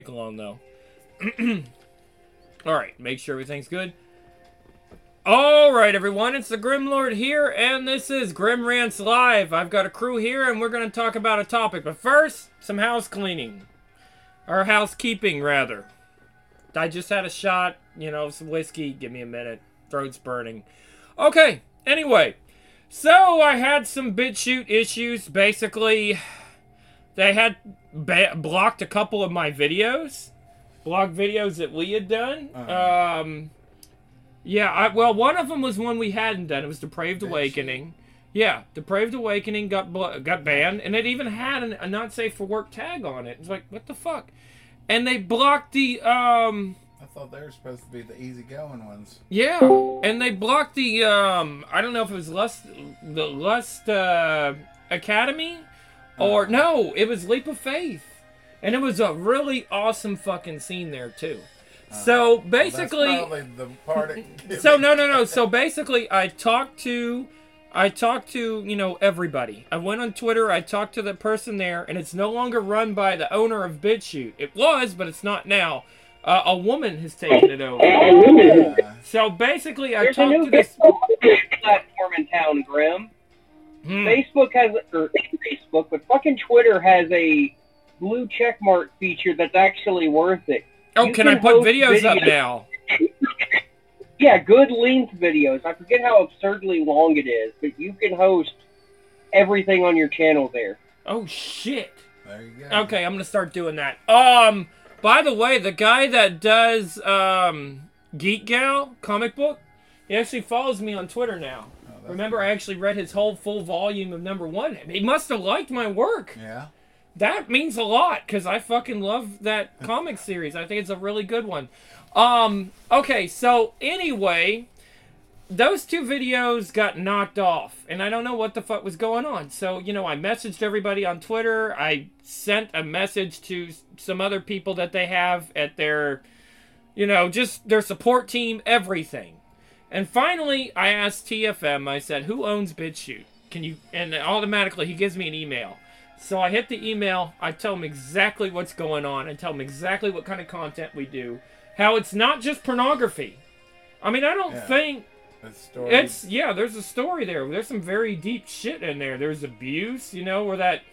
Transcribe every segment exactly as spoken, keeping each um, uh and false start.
Long though. Alright, make sure everything's good. Alright everyone, it's the Grimlord here, and this is Grim Rants Live. I've got a crew here, and we're going to talk about a topic. But first, some house cleaning. Or housekeeping, rather. I just had a shot, you know, some whiskey. Give me a minute. Throat's burning. Okay, anyway. So, I had some BitChute issues. Basically, they had ba blocked a couple of my videos. Blocked videos that we had done. Uh-huh. Um, yeah, I, well, one of them was one we hadn't done. It was Depraved Awakening. Yeah, Depraved Awakening got got banned, and it even had an, a not safe for work tag on it. It's like, what the fuck? And they blocked the, um... I thought they were supposed to be the easygoing ones. Yeah, and they blocked the, um... I don't know if it was Lust... The Lust, uh... Academy? Or, uh-huh. No, it was Leap of Faith. And it was a really awesome fucking scene there, too. Uh, so, basically... Well, that's probably the part it So, no, no, no. So, basically, I talked to... I talked to, you know, everybody. I went on Twitter, I talked to the person there, and it's no longer run by the owner of BitChute. It was, but it's not now. Uh, a woman has taken it over. Yeah. So, basically, I There's talked a new to this... platform in town, Grim. Hmm. Facebook has... Or, Facebook, but fucking Twitter has a blue checkmark feature that's actually worth it. Oh, You can I can put host videos up videos. now? Yeah, good length videos. I forget how absurdly long it is, but you can host everything on your channel there. Oh, shit. There you go. Okay, I'm gonna start doing that. Um, by the way, the guy that does, um, Geek Gal comic book, he actually follows me on Twitter now. Oh, Remember, cool. I actually read his whole full volume of number one. He must have liked my work. Yeah. That means a lot, because I fucking love that comic series. I think it's a really good one. Um, okay, so anyway, those two videos got knocked off, and I don't know what the fuck was going on. So, you know, I messaged everybody on Twitter. I sent a message to some other people that they have at their, you know, just their support team, everything. And finally, I asked T F M, I said, who owns BitChute? Can you, and automatically he gives me an email. So I hit the email, I tell him exactly what's going on, I tell him exactly what kind of content we do, how it's not just pornography. I mean, I don't Yeah. think, The story. it's, yeah, there's a story there, there's some very deep shit in there, there's abuse, you know, where that,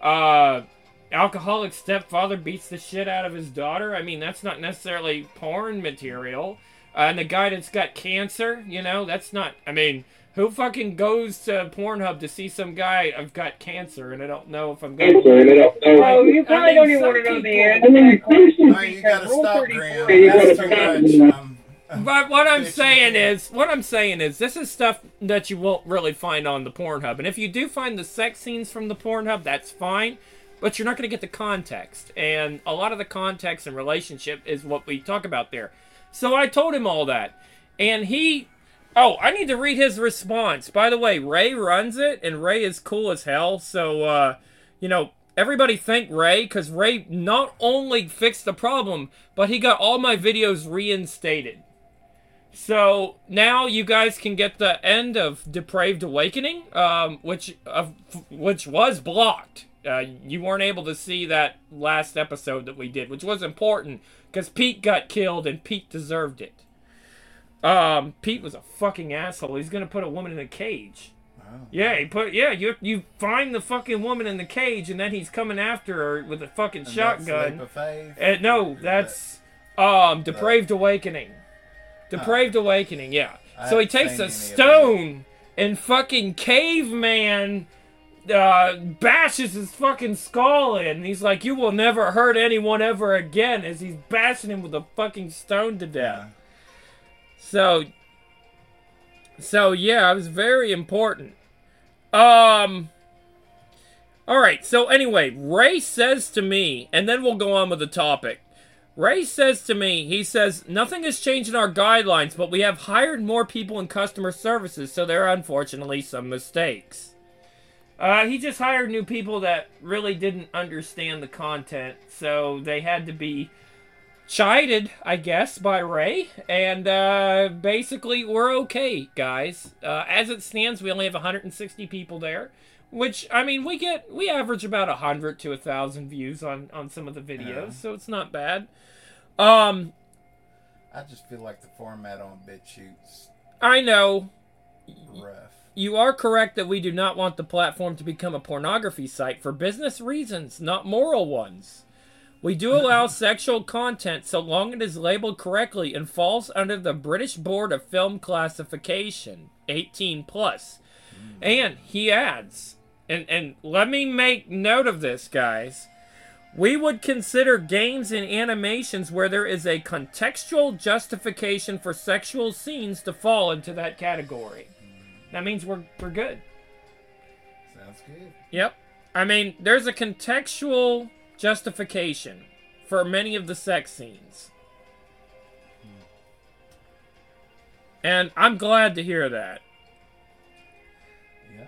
uh, alcoholic stepfather beats the shit out of his daughter. I mean, that's not necessarily porn material. Uh, and the guy that's got cancer, you know, that's not, I mean, who fucking goes to Pornhub to see some guy, I've got cancer and I don't know if I'm going to... Well, you probably don't even want to know the answer. No, you gotta stop, Graham. That's too much. Um, But what I'm Bitch, saying you is, what I'm saying is, this is stuff that you won't really find on the Pornhub. And if you do find the sex scenes from the Pornhub, that's fine. But you're not going to get the context. And a lot of the context and relationship is what we talk about there. So I told him all that. And he... Oh, I need to read his response. By the way, Ray runs it, and Ray is cool as hell. So, uh, you know, everybody thank Ray, because Ray not only fixed the problem, but he got all my videos reinstated. So, now you guys can get the end of Depraved Awakening, um, which, uh, which was blocked. Uh, you weren't able to see that last episode that we did, which was important, because Pete got killed, and Pete deserved it. Um, Pete was a fucking asshole. He's gonna put a woman in a cage. Wow. Yeah, he put. Yeah, you you find the fucking woman in the cage, and then he's coming after her with a fucking And that's shotgun. Leap of Faith? Uh, no, that's um Depraved Awakening. Huh. Depraved Awakening. Yeah. I So he haven't takes seen a any of stone and fucking caveman uh, bashes his fucking skull in. And he's like, "You will never hurt anyone ever again," as he's bashing him with a fucking stone to death. Yeah. So, so yeah, it was very important. Um, alright, so anyway, Ray says to me, and then we'll go on with the topic. Ray says to me, he says, nothing has changed in our guidelines, but we have hired more people in customer services, so there are unfortunately some mistakes. Uh, he just hired new people that really didn't understand the content, so they had to be chided, I guess, by Ray, and uh, basically we're okay, guys. Uh, as it stands, we only have one hundred sixty people there. Which, I mean, we get, we average about a hundred to a thousand views on, on some of the videos, yeah. So it's not bad. Um, I just feel like the format on BitChute's I know. rough. You are correct that we do not want the platform to become a pornography site for business reasons, not moral ones. We do allow sexual content so long it is labeled correctly and falls under the British Board of Film Classification, eighteen plus. Mm. And he adds, and, and let me make note of this, guys. We would consider games and animations where there is a contextual justification for sexual scenes to fall into that category. That means we're we're good. Sounds good. Yep. I mean, there's a contextual justification for many of the sex scenes. Hmm. And I'm glad to hear that. Yeah.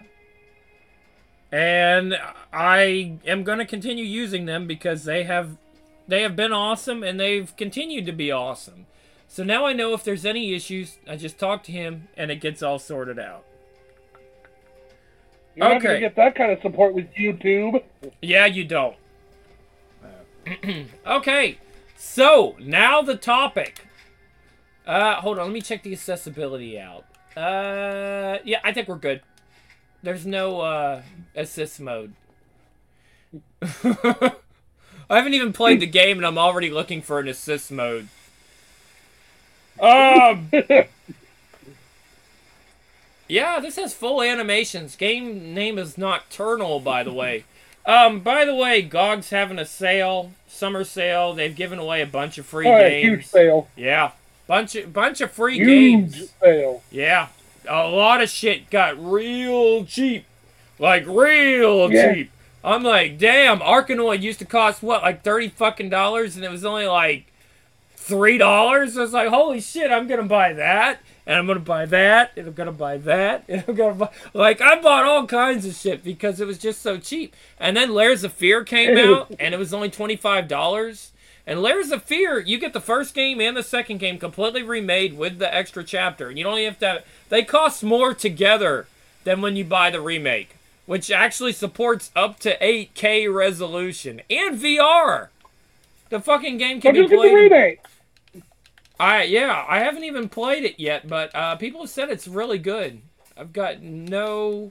And I am going to continue using them because they have they have been awesome and they've continued to be awesome. So now I know if there's any issues, I just talk to him and it gets all sorted out. You're not going to get that kind of support with YouTube. Yeah, you don't. Okay, so now the topic. Uh, hold on, let me check the accessibility out. Uh, yeah, I think we're good. There's no uh, assist mode. I haven't even played the game and I'm already looking for an assist mode. Um... Yeah, this has full animations. Game name is Nocturnal, by the way. Um, by the way, G O G's having a sale, summer sale. They've given away a bunch of free oh, games. Huge sale. Yeah, bunch of bunch of free huge games. Sale. Yeah, a lot of shit got real cheap, like real yeah. cheap. I'm like, damn, Arkanoid used to cost what, like thirty fucking dollars, and it was only like three dollars. I was like, holy shit, I'm gonna buy that. And I'm going to buy that, and I'm going to buy that, and I'm going to buy... Like, I bought all kinds of shit because it was just so cheap. And then Layers of Fear came out, and it was only twenty-five dollars. And Layers of Fear, you get the first game and the second game completely remade with the extra chapter. And you don't even have to have... They cost more together than when you buy the remake, which actually supports up to eight K resolution. And V R! The fucking game can be played... The remake. I yeah, I haven't even played it yet, but uh, people have said it's really good. I've got no...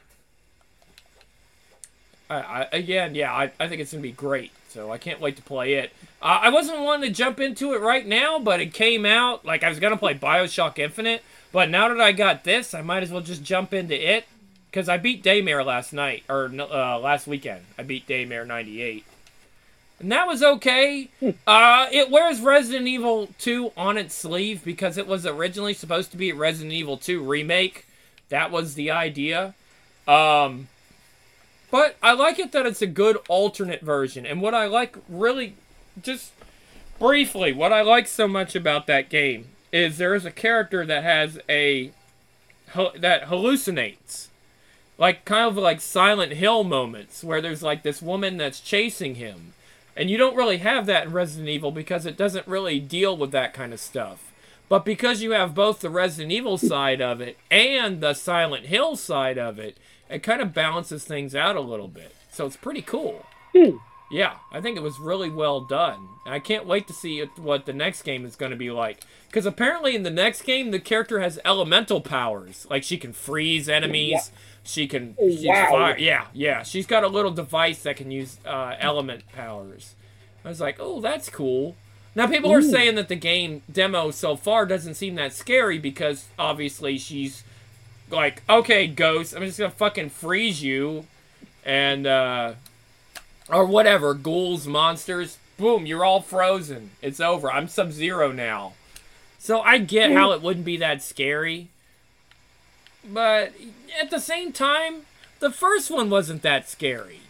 I, I, again, yeah, I, I think it's going to be great, so I can't wait to play it. Uh, I wasn't wanting to jump into it right now, but it came out, like I was going to play Bioshock Infinite, but now that I got this, I might as well just jump into it, because I beat Daymare last night, or uh, last weekend. I beat Daymare ninety-eight. And that was okay. Uh, it wears Resident Evil two on its sleeve because it was originally supposed to be a Resident Evil two remake. That was the idea. Um, but I like it that it's a good alternate version. And what I like really, just briefly, what I like so much about that game is there is a character that has a, that hallucinates. Like, kind of like Silent Hill moments where there's like this woman that's chasing him. And you don't really have that in Resident Evil because it doesn't really deal with that kind of stuff. But because you have both the Resident Evil side of it and the Silent Hill side of it, it kind of balances things out a little bit. So it's pretty cool. Yeah, I think it was really well done. And I can't wait to see it, what the next game is going to be like. Because apparently in the next game, the character has elemental powers. Like she can freeze enemies. Yeah. She can... She's wow. fire. Yeah, yeah. She's got a little device that can use uh, element powers. I was like, oh, that's cool. Now, people Ooh. are saying that the game demo so far doesn't seem that scary because, obviously, she's like, okay, Ghost, I'm just going to fucking freeze you. And, uh... or whatever, ghouls, monsters. Boom, you're all frozen. It's over. I'm Sub-Zero now. So I get how it wouldn't be that scary. But at the same time, the first one wasn't that scary.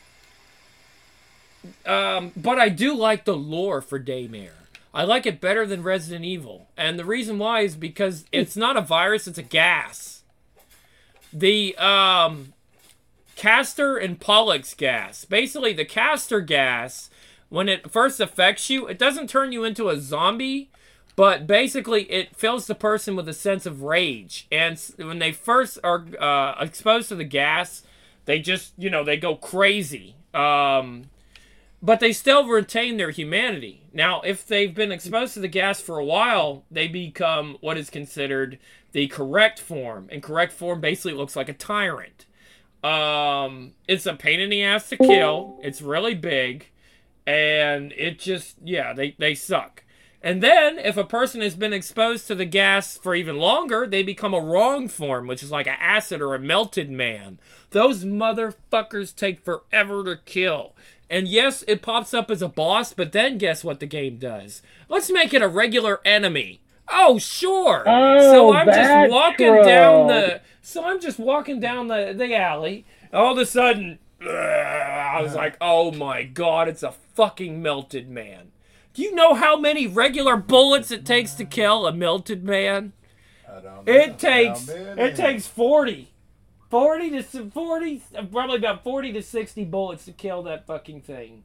Um, but I do like the lore for Daymare. I like it better than Resident Evil. And the reason why is because it's not a virus, it's a gas. The, um... Castor and Pollux gas. Basically, the Castor gas, when it first affects you, it doesn't turn you into a zombie, but basically it fills the person with a sense of rage. And when they first are uh, exposed to the gas, They just, you know, they go crazy. Um, but they still retain their humanity. Now, if they've been exposed to the gas for a while, they become what is considered the correct form. And correct form basically looks like a tyrant. Um, it's a pain in the ass to kill. It's really big. And it just, yeah, they, they suck. And then, if a person has been exposed to the gas for even longer, they become a wrong form, which is like an acid or a melted man. Those motherfuckers take forever to kill. And yes, it pops up as a boss, but then guess what the game does? Let's make it a regular enemy. Oh, sure. Oh, so I'm just walking true. down the... So I'm just walking down the, the alley. All of a sudden, ugh, I was like, oh my god, it's a fucking melted man. Do you know how many regular bullets it takes to kill a melted man? I don't know. It takes How many? it takes forty. forty to forty, probably about forty to sixty bullets to kill that fucking thing.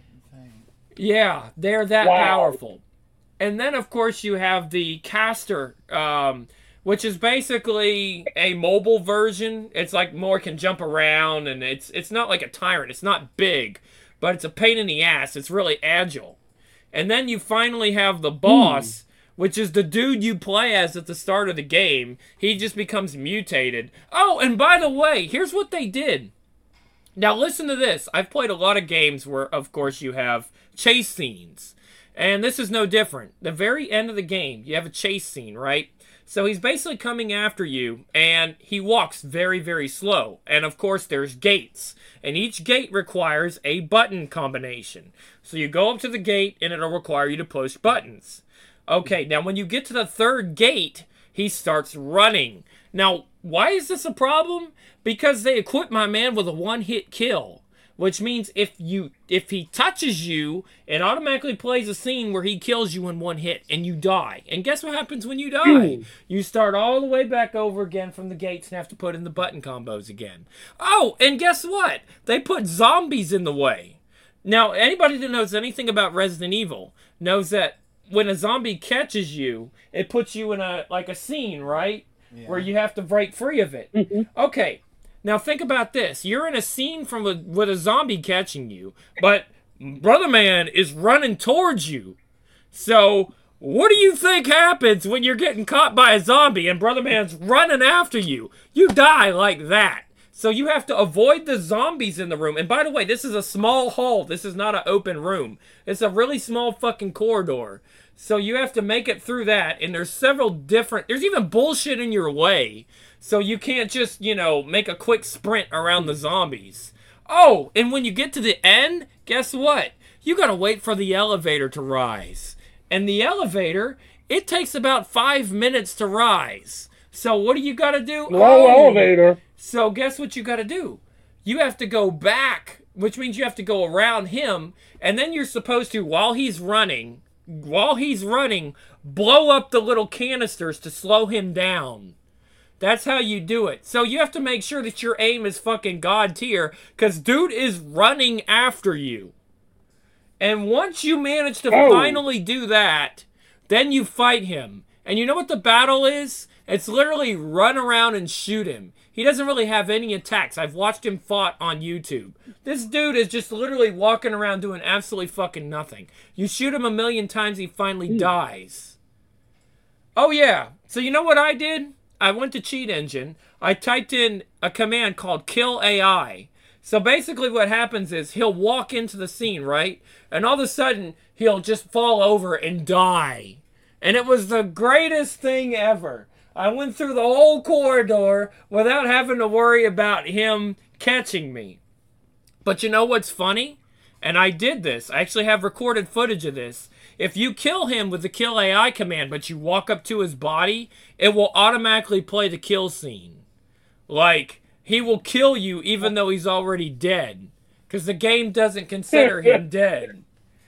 Yeah, they're that Wow. powerful. And then of course you have the caster, um, which is basically a mobile version. It's like more can jump around, and it's it's not like a tyrant. It's not big, but it's a pain in the ass. It's really agile. And then you finally have the boss, hmm. which is the dude you play as at the start of the game. He just becomes mutated. Oh, and by the way, here's what they did. Now listen to this. I've played a lot of games where, of course, you have chase scenes. And this is no different. The very end of the game, you have a chase scene, right? So he's basically coming after you, and he walks very, very slow. And of course, there's gates. And each gate requires a button combination. So you go up to the gate, and it'll require you to push buttons. Okay, now when you get to the third gate, he starts running. Now, why is this a problem? Because they equip my man with a one-hit kill. Which means if you if he touches you, it automatically plays a scene where he kills you in one hit and you die. And guess what happens when you die? You start all the way back over again from the gates and have to put in the button combos again. Oh, and guess what? They put zombies in the way. Now, anybody that knows anything about Resident Evil knows that when a zombie catches you, it puts you in a like a scene, right? Yeah. Where you have to break free of it. Mm-hmm. Okay. Now think about this. You're in a scene from a, with a zombie catching you, but Brother Man is running towards you. So what do you think happens when you're getting caught by a zombie and Brother Man's running after you? You die like that. So you have to avoid the zombies in the room. And by the way, this is a small hall. This is not an open room. It's a really small fucking corridor. So you have to make it through that. And there's several different... There's even bullshit in your way. So you can't just, you know, make a quick sprint around the zombies. Oh, and when you get to the end, guess what? You gotta wait for the elevator to rise. And the elevator, it takes about five minutes to rise. So what do you gotta do? Low oh, elevator. So guess what you gotta do? You have to go back, which means you have to go around him, and then you're supposed to, while he's running, while he's running, blow up the little canisters to slow him down. That's how you do it. So you have to make sure that your aim is fucking God tier, because dude is running after you. And once you manage to oh. finally do that, then you fight him. And you know what the battle is? It's literally run around and shoot him. He doesn't really have any attacks. I've watched him fought on YouTube. This dude is just literally walking around doing absolutely fucking nothing. You shoot him a million times, he finally mm. dies. Oh yeah. So you know what I did? I went to Cheat Engine. I typed in a command called Kill A I. So basically what happens is he'll walk into the scene, right? And all of a sudden, he'll just fall over and die. And it was the greatest thing ever. I went through the whole corridor without having to worry about him catching me. But you know what's funny? And I did this. I actually have recorded footage of this. If you kill him with the Kill A I command, but you walk up to his body, it will automatically play the kill scene. Like, he will kill you even though he's already dead. Because the game doesn't consider him dead.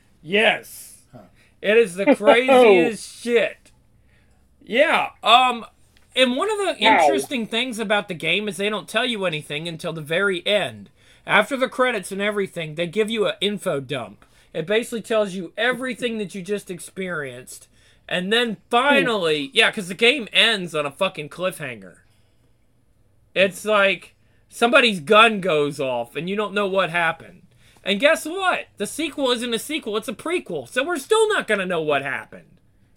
Yes. It is the craziest shit. Yeah, um, and one of the interesting things about the game is they don't tell you anything until the very end. After the credits and everything, they give you an info dump. It basically tells you everything that you just experienced. And then finally, yeah, because the game ends on a fucking cliffhanger. It's like, somebody's gun goes off and you don't know what happened. And guess what? The sequel isn't a sequel, it's a prequel. So we're still not going to know what happened.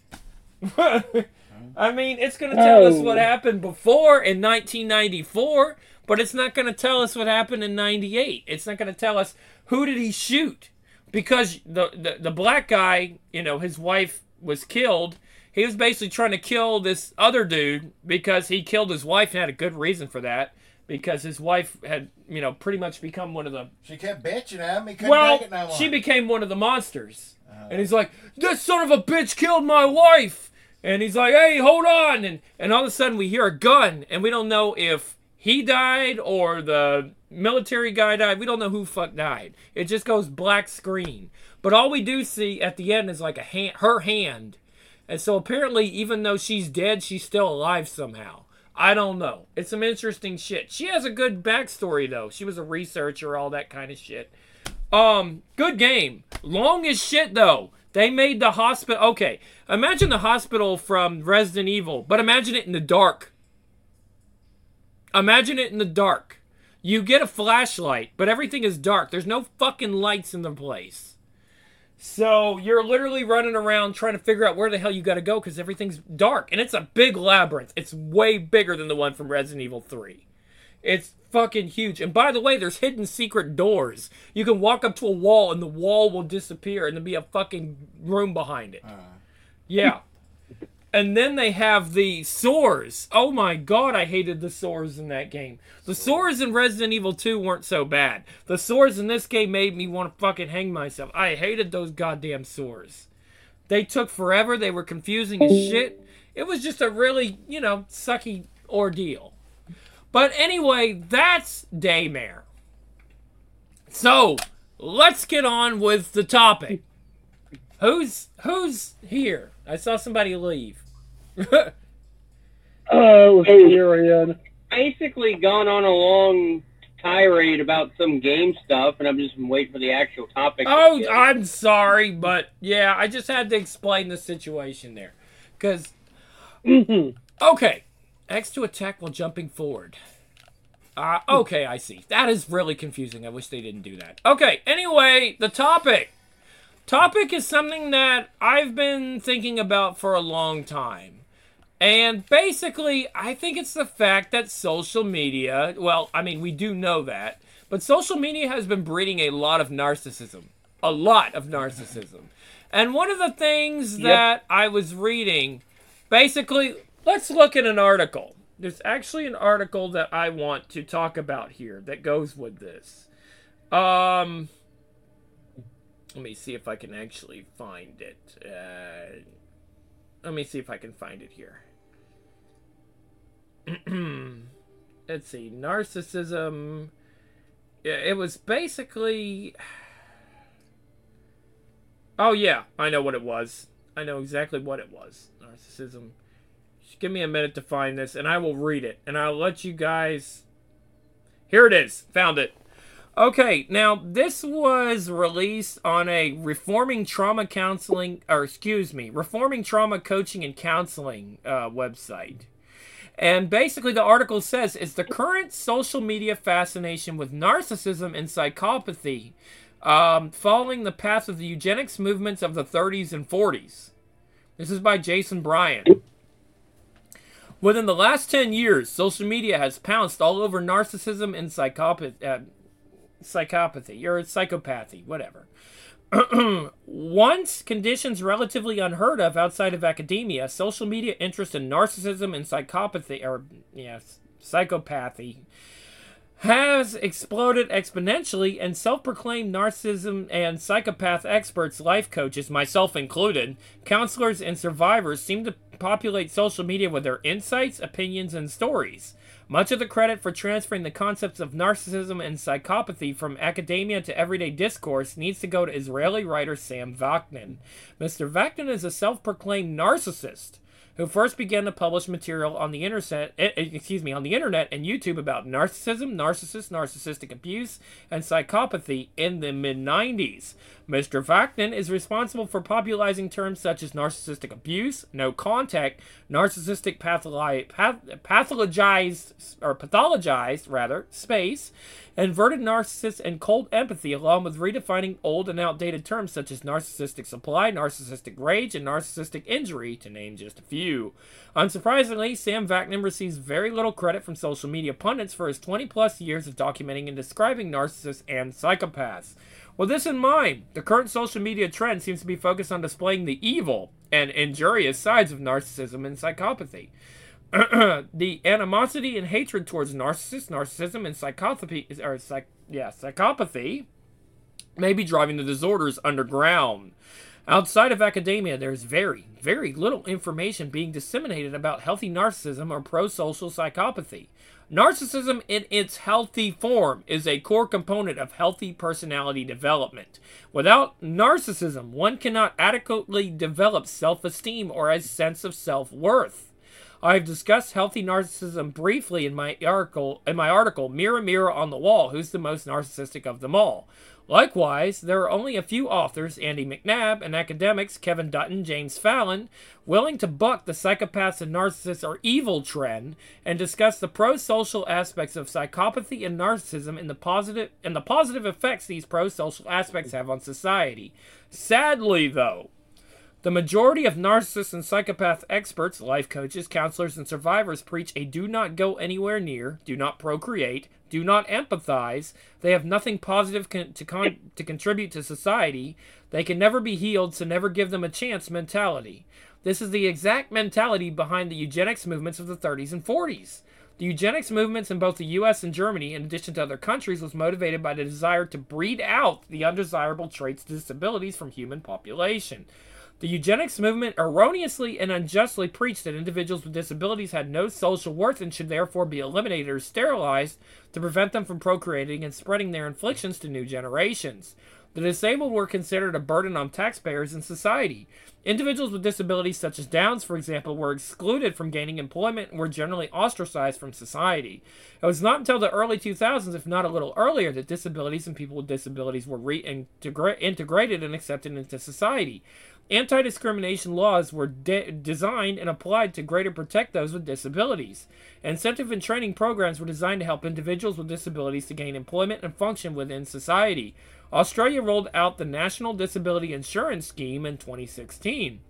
I mean, it's going to tell oh. us what happened before in nineteen ninety-four, but it's not going to tell us what happened in ninety-eight. It's not going to tell us who did he shoot. Because the, the, the black guy, you know, his wife was killed. He was basically trying to kill this other dude because he killed his wife and had a good reason for that. Because his wife had, you know, pretty much become one of the... She kept bitching at him. He couldn't well, take it no more. She became one of the monsters. Uh, and he's like, this son of a bitch killed my wife. And he's like, hey, hold on. And, and all of a sudden we hear a gun. And we don't know if he died or the military guy died. We don't know who fuck died. It just goes black screen. But all we do see at the end is like a hand, her hand. And so apparently, even though she's dead, she's still alive somehow. I don't know. It's some interesting shit. She has a good backstory, though. She was a researcher, all that kind of shit. Um, good game. Long as shit, though. They made the hospital... Okay, imagine the hospital from Resident Evil, but imagine it in the dark. Imagine it in the dark. You get a flashlight, but everything is dark. There's no fucking lights in the place. So you're literally running around trying to figure out where the hell you got to go because everything's dark. And it's a big labyrinth. It's way bigger than the one from Resident Evil three. It's fucking huge. And by the way, there's hidden secret doors. You can walk up to a wall and the wall will disappear and there'll be a fucking room behind it. Uh. Yeah. And then they have the sores. Oh my god, I hated the sores in that game. The sores in Resident Evil two weren't so bad. The sores in this game made me want to fucking hang myself. I hated those goddamn sores. They took forever. They were confusing as shit. It was just a really, you know, sucky ordeal. But anyway, that's Daymare. So, let's get on with the topic. Who's who's here? I saw somebody leave. Oh, here again. Basically gone on a long tirade about some game stuff, and I'm just waiting for the actual topic. Oh, I'm sorry, but yeah, I just had to explain the situation there. Because, okay, X to attack while jumping forward. Uh, okay, I see. That is really confusing. I wish they didn't do that. Okay, anyway, the topic. Topic is something that I've been thinking about for a long time. And basically, I think it's the fact that social media, well, I mean, we do know that, but social media has been breeding a lot of narcissism. A lot of narcissism. And one of the things that yep. I was reading, basically, let's look at an article. There's actually an article that I want to talk about here that goes with this. Um... Let me see if I can actually find it. Uh, let me see if I can find it here. Let's see. Narcissism. It was basically... Oh, yeah. I know what it was. I know exactly what it was. Narcissism. Just give me a minute to find this, and I will read it. And I'll let you guys... Here it is. Found it. Okay, now this was released on a Reforming Trauma Counseling, or excuse me, Reforming Trauma Coaching and Counseling uh, website. And basically the article says, is the current social media fascination with narcissism and psychopathy um, following the path of the eugenics movements of the thirties and forties? This is by Jason Bryan. Within the last ten years, social media has pounced all over narcissism and psychopathy. Uh, psychopathy or psychopathy, whatever. Once conditions relatively unheard of outside of academia, social media interest in narcissism and psychopathy, or yes, psychopathy, has exploded exponentially, and self-proclaimed narcissism and psychopath experts, life coaches, myself included, counselors, and survivors seem to populate social media with their insights, opinions, and stories. Much of the credit for transferring the concepts of narcissism and psychopathy from academia to everyday discourse needs to go to Israeli writer Sam Vaknin. Mister Vaknin is a self-proclaimed narcissist who first began to publish material on the internet, excuse me, on the internet and YouTube about narcissism, narcissists, narcissistic abuse, and psychopathy in the mid nineties. Mister Vaknin is responsible for popularizing terms such as narcissistic abuse, no contact, narcissistic patholo- path- pathologized, or pathologized, rather, space, inverted narcissists, and cold empathy, along with redefining old and outdated terms such as narcissistic supply, narcissistic rage, and narcissistic injury, to name just a few. Unsurprisingly, Sam Vaknin receives very little credit from social media pundits for his twenty-plus years of documenting and describing narcissists and psychopaths. With this in mind, the current social media trend seems to be focused on displaying the evil and injurious sides of narcissism and psychopathy. The animosity and hatred towards narcissists, narcissism, and psychopathy, or psych, yeah, psychopathy may be driving the disorders underground. Outside of academia, there is very, very little information being disseminated about healthy narcissism or pro-social psychopathy. Narcissism in its healthy form is a core component of healthy personality development. Without narcissism, one cannot adequately develop self-esteem or a sense of self-worth. I've discussed healthy narcissism briefly in my article, in my article, Mirror, Mirror on the Wall, Who's the Most Narcissistic of Them All? Likewise, there are only a few authors, Andy McNabb, and academics, Kevin Dutton, James Fallon, willing to buck the psychopaths and narcissists are evil trend and discuss the pro-social aspects of psychopathy and narcissism and the positive and the positive effects these pro-social aspects have on society. Sadly, though, the majority of narcissist and psychopath experts, life coaches, counselors, and survivors preach a do not go anywhere near, do not procreate, do not empathize. They have nothing positive con- to, con- to contribute to society. They can never be healed, so never give them a chance mentality. This is the exact mentality behind the eugenics movements of the thirties and forties. The eugenics movements in both the U S and Germany, in addition to other countries, was motivated by the desire to breed out the undesirable traits and disabilities from human population. The eugenics movement erroneously and unjustly preached that individuals with disabilities had no social worth and should therefore be eliminated or sterilized to prevent them from procreating and spreading their afflictions to new generations. The disabled were considered a burden on taxpayers and society. Individuals with disabilities such as Downs, for example, were excluded from gaining employment and were generally ostracized from society. It was not until the early two thousands, if not a little earlier, that disabilities and people with disabilities were reintegrated and accepted into society. Anti-discrimination laws were de- designed and applied to greater protect those with disabilities. Incentive and training programs were designed to help individuals with disabilities to gain employment and function within society. Australia rolled out the National Disability Insurance Scheme in twenty sixteen.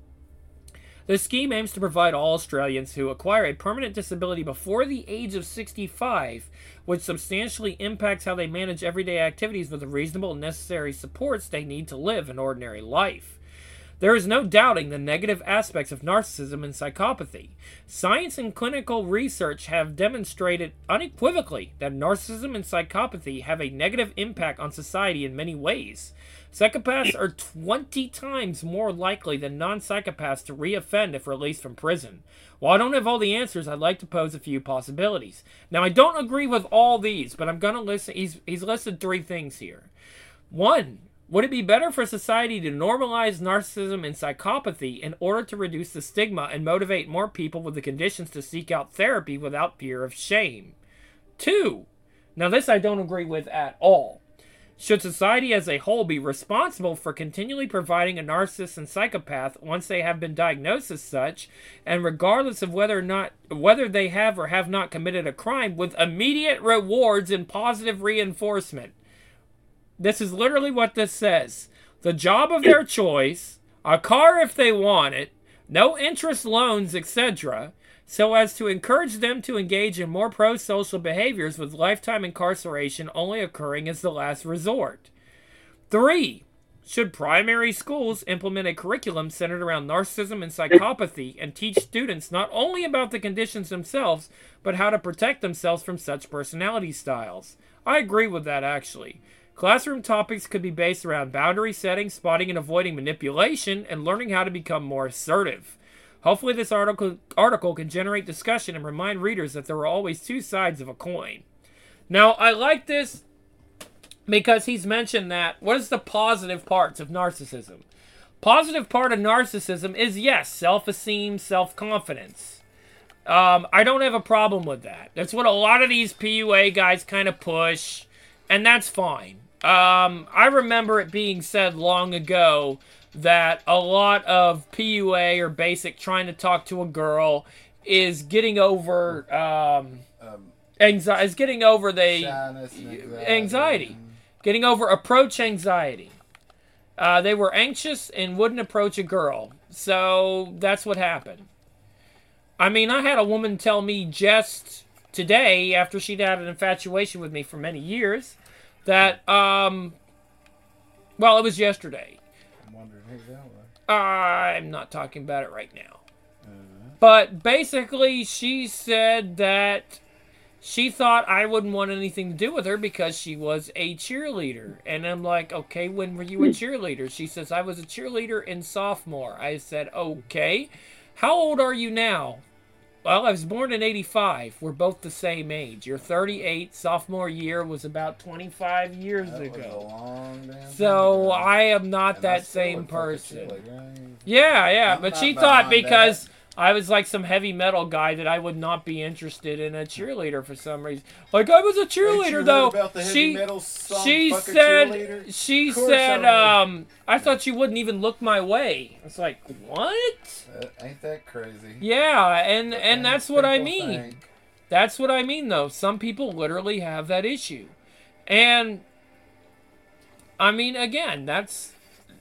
The scheme aims to provide all Australians who acquire a permanent disability before the age of sixty-five, which substantially impacts how they manage everyday activities, with the reasonable and necessary supports they need to live an ordinary life. There is no doubting the negative aspects of narcissism and psychopathy. Science and clinical research have demonstrated unequivocally that narcissism and psychopathy have a negative impact on society in many ways. Psychopaths are twenty times more likely than non-psychopaths to reoffend if released from prison. While I don't have all the answers, I'd like to pose a few possibilities. Now, I don't agree with all these, but I'm going to list, he's, he's listed three things here. One, would it be better for society to normalize narcissism and psychopathy in order to reduce the stigma and motivate more people with the conditions to seek out therapy without fear of shame? Two, now this I don't agree with at all. Should society as a whole be responsible for continually providing a narcissist and psychopath once they have been diagnosed as such, and regardless of whether or not whether they have or have not committed a crime, with immediate rewards and positive reinforcement? This is literally what this says. The job of their choice, a car if they want it, no interest loans, et cetera, so as to encourage them to engage in more pro-social behaviors, with lifetime incarceration only occurring as the last resort. Three, should primary schools implement a curriculum centered around narcissism and psychopathy and teach students not only about the conditions themselves, but how to protect themselves from such personality styles? I agree with that, actually. Classroom topics could be based around boundary setting, spotting and avoiding manipulation, and learning how to become more assertive. Hopefully this article, article can generate discussion and remind readers that there are always two sides of a coin. Now, I like this because he's mentioned that, what is the positive parts of narcissism? positive part of narcissism is, yes, self-esteem, self-confidence. Um, I don't have a problem with that. That's what a lot of these P U A guys kind of push, and that's fine. Um, I remember it being said long ago that a lot of P U A or basic trying to talk to a girl is getting over um, Um, anxiety. Is getting over the shyness and anxiety. anxiety, getting over approach anxiety. Uh, they were anxious and wouldn't approach a girl, so that's what happened. I mean, I had a woman tell me just today, after she'd had an infatuation with me for many years, that, um, well, it was yesterday. I'm wondering who that was. I'm not talking about it right now. Uh, But basically, she said that she thought I wouldn't want anything to do with her because she was a cheerleader. And I'm like, okay, when were you a cheerleader? She says, I was a cheerleader in sophomore. I said, okay. How old are you now? Well, I was born in eighty-five. We're both the same age. You're thirty-eight. Sophomore year was about twenty-five years that ago. was a long damn So time ago. I am not And I that still same look like a person. cheerleader. I ain't- Yeah, yeah, I'm but not she thought behind because I was like some heavy metal guy that I would not be interested in a cheerleader for some reason. Like I was a Ain't you cheerleader heard though. about the heavy She metal song, she Fuck a said Cheerleader? she Of course said I um I thought you wouldn't even look my way. It's like what? Uh, ain't that crazy? Yeah, and and Things that's what I people mean. think. That's what I mean though. Some people literally have that issue. And I mean again, that's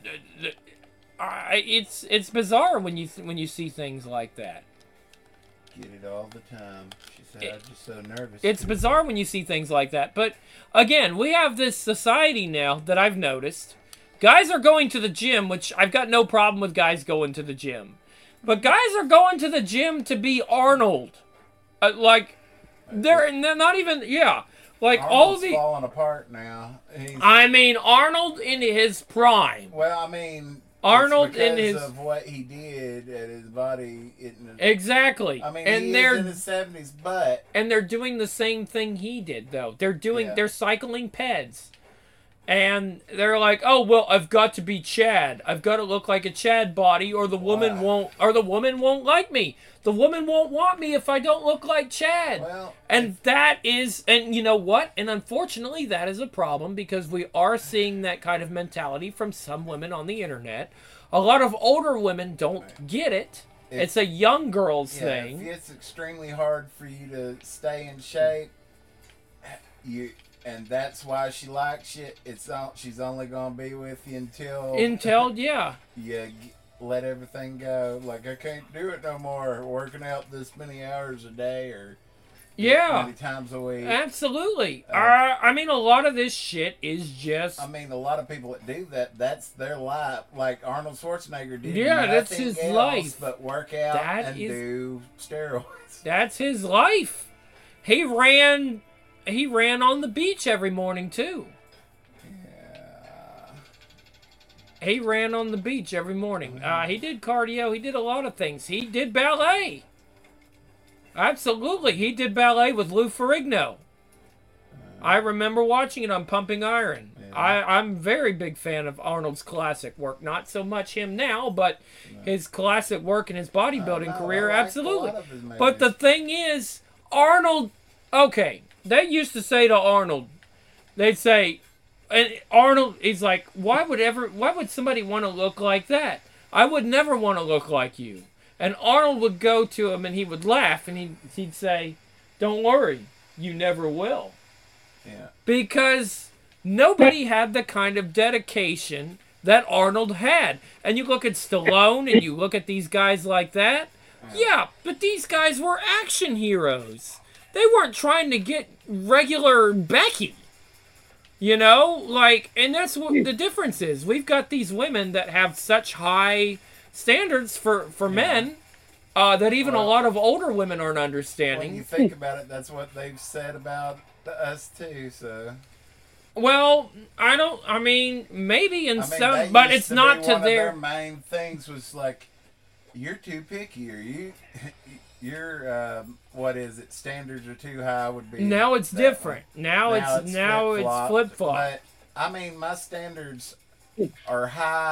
I, it's it's bizarre when you when you see things like that. Get it all the time. She said, It- I'm just so nervous. It's bizarre when you see things like that. But again, we have this society now that I've noticed. Guys are going to the gym, which I've got no problem with guys going to the gym. But guys are going to the gym to be Arnold. Uh, like they're, they're not even yeah. Like all Arnold's the falling apart now. He's, I mean Arnold in his prime. well, I mean, Arnold it's in because his of what he did at his body. It, Exactly. I mean, and he they're is in his seventies, but and they're doing the same thing he did though. They're doing Yeah. they're cycling peds. And they're like, "Oh, well, I've got to be Chad. I've got to look like a Chad body or the woman Wow. won't or the woman won't like me. The woman won't want me if I don't look like Chad." well, And that is, and you know what? And unfortunately, that is a problem because we are seeing that kind of mentality from some women on the internet. A lot of older women don't get it. It- It's a young girl's yeah, thing. if it's extremely hard for you to stay in shape, you and that's why she likes you. It's all, she's only gonna be with you until Intel, yeah. you g- let everything go. Like I can't do it no more. Working out this many hours a day or Yeah. many times a week. Absolutely. Uh, uh, I mean, a lot of this shit is just. I mean, a lot of people that do that, that's their life. Like Arnold Schwarzenegger did. Yeah, that's nothing his else life. But work out That and is- do steroids. That's his life. He ran. He ran on the beach every morning too. Yeah. He ran on the beach every morning. Uh, he did cardio. He did a lot of things. He did ballet. Absolutely, he did ballet with Lou Ferrigno. I remember watching it on Pumping Iron. Yeah. I, I'm a very big fan of Arnold's classic work. Not so much him now, but his classic work and his bodybuilding I know, career, I like a absolutely. lot of his But the movies. thing is, Arnold, okay, they used to say to Arnold, they'd say, and Arnold, he's like, why would ever, why would somebody want to look like that? I would never want to look like you. And Arnold would go to him and he would laugh and he'd, he'd say, don't worry, you never will. Yeah. Because nobody had the kind of dedication that Arnold had. And you look at Stallone and you look at these guys like that. Yeah, but these guys were action heroes. They weren't trying to get regular Becky. You know? Like, and that's what the difference is. We've got these women that have such high standards for, for men uh, that even a Well, lot of older women aren't When understanding. you think about it, that's what they've said about us too. So Well, I don't. I mean, maybe in I mean, some, that but used it's to not be to one of their. their main things was like, you're too picky, or you, your um, what is it? Standards are too high. Would be Now it's that different. way. Now, it's now it's flip-flopped, flip flop. But I mean, my standards are high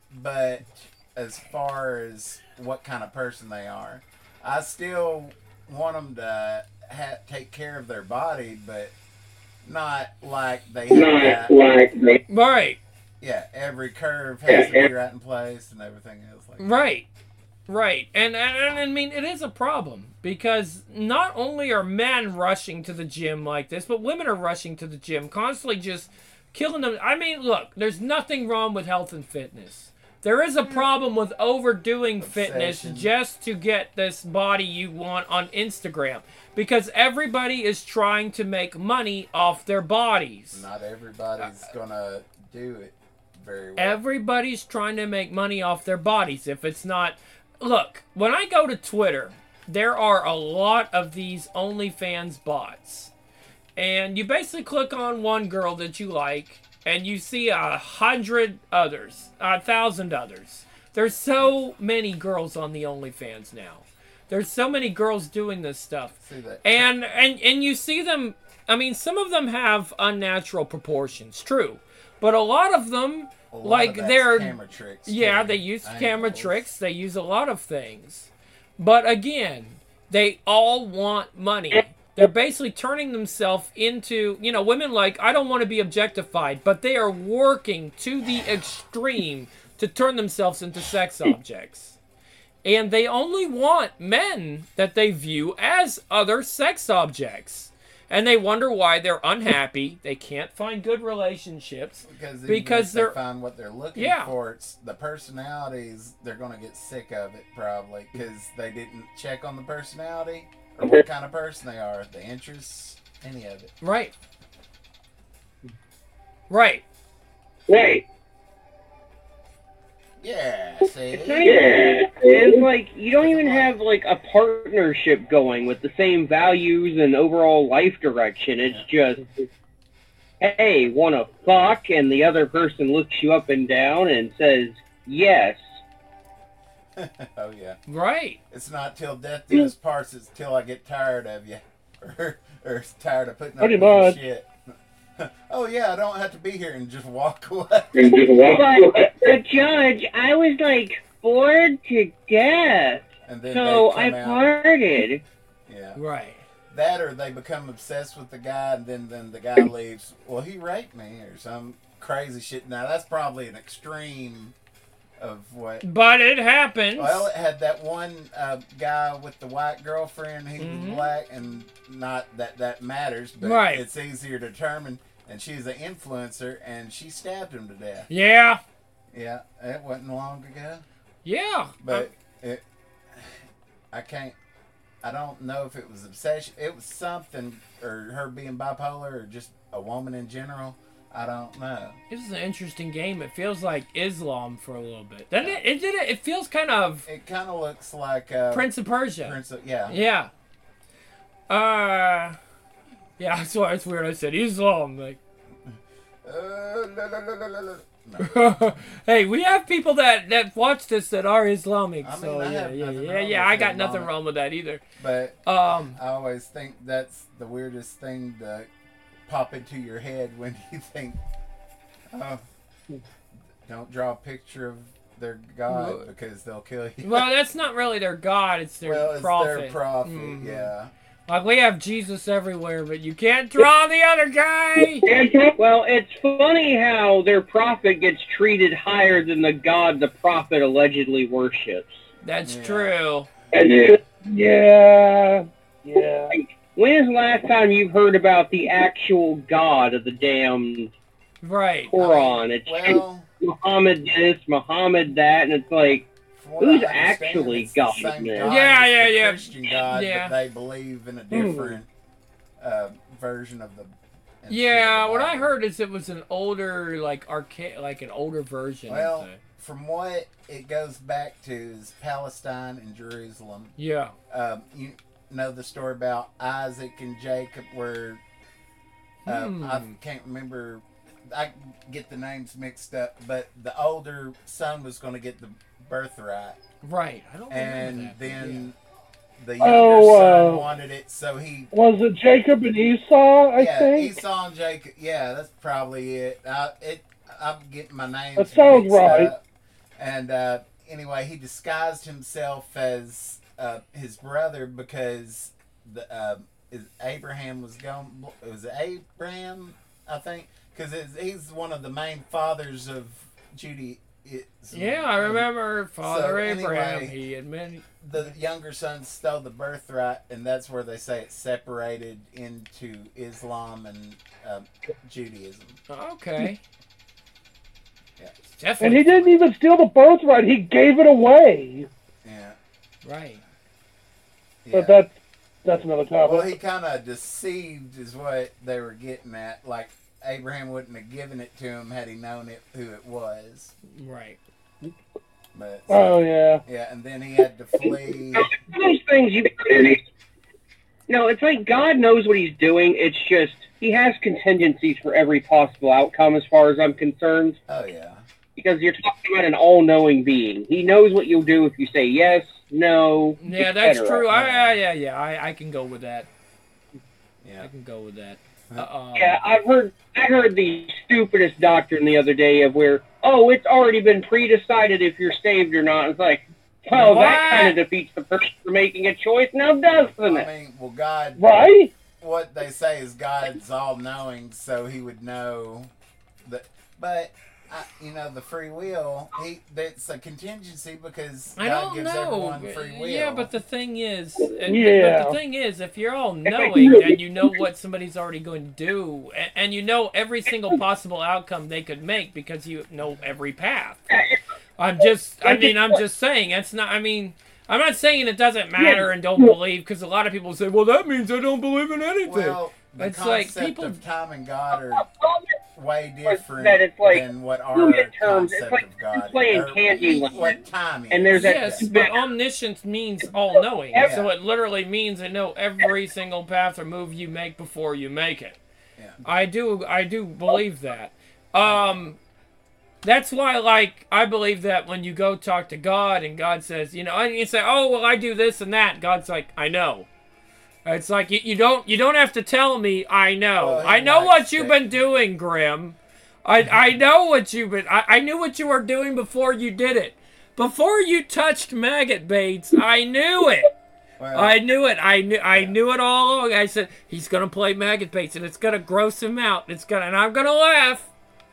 but as far as what kind of person they are, I still want them to ha- take care of their body, but not like they have Not that. like they. Right. Yeah, every curve has to be right in place and everything else like that. Right. Right. And, and, and I mean, it is a problem because not only are men rushing to the gym like this, but women are rushing to the gym, constantly just killing them. I mean, look, there's nothing wrong with health and fitness. There is a problem with overdoing fitness Obsession. just to get this body you want on Instagram because everybody is trying to make money off their bodies. Not everybody's gonna do it very well. Everybody's trying to make money off their bodies. If it's not... Look, when I go to Twitter, there are a lot of these OnlyFans bots. And you basically click on one girl that you like, and you see a hundred others, a thousand others. There's so many girls on the OnlyFans now. There's so many girls doing this stuff. See that? And, and, and you see them... I mean, some of them have unnatural proportions, true. But a lot of them... A lot like of that's they're camera tricks. yeah too. they use Angles. camera tricks, they use a lot of things, but again, they all want money. They're basically turning themselves into, you know, women like, I don't want to be objectified, but they are working to the extreme to turn themselves into sex objects, and they only want men that they view as other sex objects. And they wonder why they're unhappy. They can't find good relationships Because, even because if they they're find what they're looking Yeah. for. It's the personalities. They're going to get sick of it probably because they didn't check on the personality or what kind of person they are, the interests, any of it. right, right. Right. Yeah, see? It's not even, it's like you don't even have like a partnership going with the same values and overall life direction. It's just, hey, wanna fuck, and the other person looks you up and down and says yes. Oh yeah. Right. It's not till death do us parts. It's till I get tired of you, or or tired of putting up Pretty with your much. shit. Oh yeah, I don't have to be here and just walk away. But, but Judge, I was like bored to death, And then so they I come out. parted. Yeah. Right. That or they become obsessed with the guy, and then, then the guy leaves. Well, he raped me, or some crazy shit. Now that's probably an extreme of what. But it happens. Well, it had that one uh, guy with the white girlfriend. He Mhm. was black, and not that that matters, but Right. it's easier to determine. And she's an influencer, and she stabbed him to death. Yeah. Yeah, it wasn't long ago, Yeah. but it. I can't. I don't know if it was obsession. It was something, or her being bipolar, or just a woman in general. I don't know. This is an interesting game. It feels like Islam for a little bit. Doesn't it? It did it. It feels kind of It kind of looks like uh, Prince of Persia. Prince of, yeah. Yeah. Uh. Yeah, that's why it's weird. I said Islam. Like, Uh, la, la, la, la, la, la. No. hey, we have people that that watch this that are Islamic. I mean, so I yeah, have yeah, nothing yeah, wrong yeah. with I got Islam. nothing wrong with that either. But Um. I always think that's the weirdest thing to pop into your head when you think, oh, don't draw a picture of their God Well- because they'll kill you. Well, that's not really their God. It's their well, it's prophet. their prophet, Mhm. yeah. Like we have Jesus everywhere, but you can't draw the other guy. Well, it's funny how their prophet gets treated higher than the god the prophet allegedly worships. That's Yeah. true. Yeah, yeah. When is the last time you've heard about the actual god of the damn Right. Quran? It's Well, Muhammad this, Muhammad that, and it's like, from what Who's I understand, actually it's the God, same man? God Yeah, as yeah, the yeah. Christian God, Yeah. but they believe in a different uh, version of the. and shit Yeah, of the what I Bible. heard is it was an older, like arcade, like an older version. Well, of the, from what it goes back to is Palestine and Jerusalem. yeah. Um, you know the story about Isaac and Jacob, where uh, Hmm. I can't remember. I get the names mixed up, but the older son was going to get the birthright, Right. I don't remember and that, but then the younger Oh, son uh, wanted it, so he. Was it Jacob and Esau, I yeah, think? Esau and Jacob. Yeah, that's probably it. I, it I'm getting my names. That sounds mixed right. up. And uh, anyway, he disguised himself as uh, his brother because the uh, is Abraham was going. It was Abraham, I think, because he's one of the main fathers of Judaism. Yeah, I remember Father So, Abraham. anyway, he admitted. The younger son stole the birthright, and that's where they say it separated into Islam and uh, Judaism. Okay. Yeah. Definitely. And he didn't even steal the birthright. He gave it away. Yeah. Right. Yeah. But that's that's another topic. Well, he kind of deceived, is what they were getting at. Like Abraham wouldn't have given it to him had he known it who it was. Right. But oh yeah. yeah, and then he had to flee. Those things you. No, it's like God knows what He's doing. It's just He has contingencies for every possible outcome, as far as I'm concerned. Oh yeah. Because you're talking about an all-knowing being. He knows what you'll do if you say yes, no. Yeah, et that's cetera. true. I, I, yeah, yeah. I, I can go with that. Yeah. I can go with that. Uh, Yeah, I've heard. I heard the stupidest doctrine the other day of where, oh, it's already been pre-decided if you're saved or not. It's like, well, What? that kind of defeats the person for making a choice, now doesn't I it? mean, well, God. Right? What they say is God's all-knowing, so He would know that. But I, you know, the free will. He that's a contingency because I God don't gives know. everyone free will. Yeah, but the thing is, and- Yeah. but the thing is, if you're all knowing and you know what somebody's already going to do, and, and you know every single possible outcome they could make because you know every path. I'm just, I mean, I'm just saying, it's not, I mean, I'm not saying it doesn't matter and don't believe, because a lot of people say, well, that means I don't believe in anything. Well, the It's like concept people- of time and God are way different That it's like, than what our human terms, concept it's like of God playing or Candyland. what time is. And there's that- Yes, but omniscience means all-knowing, Yeah. so it literally means they know every single path or move you make before you make it. Yeah. I do, I do believe that. Um, that's why, like, I believe that when you go talk to God and God says, you know, and you say, oh, well, I do this and that. God's like, I know. It's like you, you don't, you don't have to tell me. I know. Well, he I know likes what you've that. been doing, Grim. I, I know what you've been. I, I knew what you were doing before you did it. Before you touched maggot baits, I knew it. Well, I knew it. I knew. I knew it all along. I said he's gonna play maggot baits, and it's gonna gross him out. It's gonna, and I'm gonna laugh.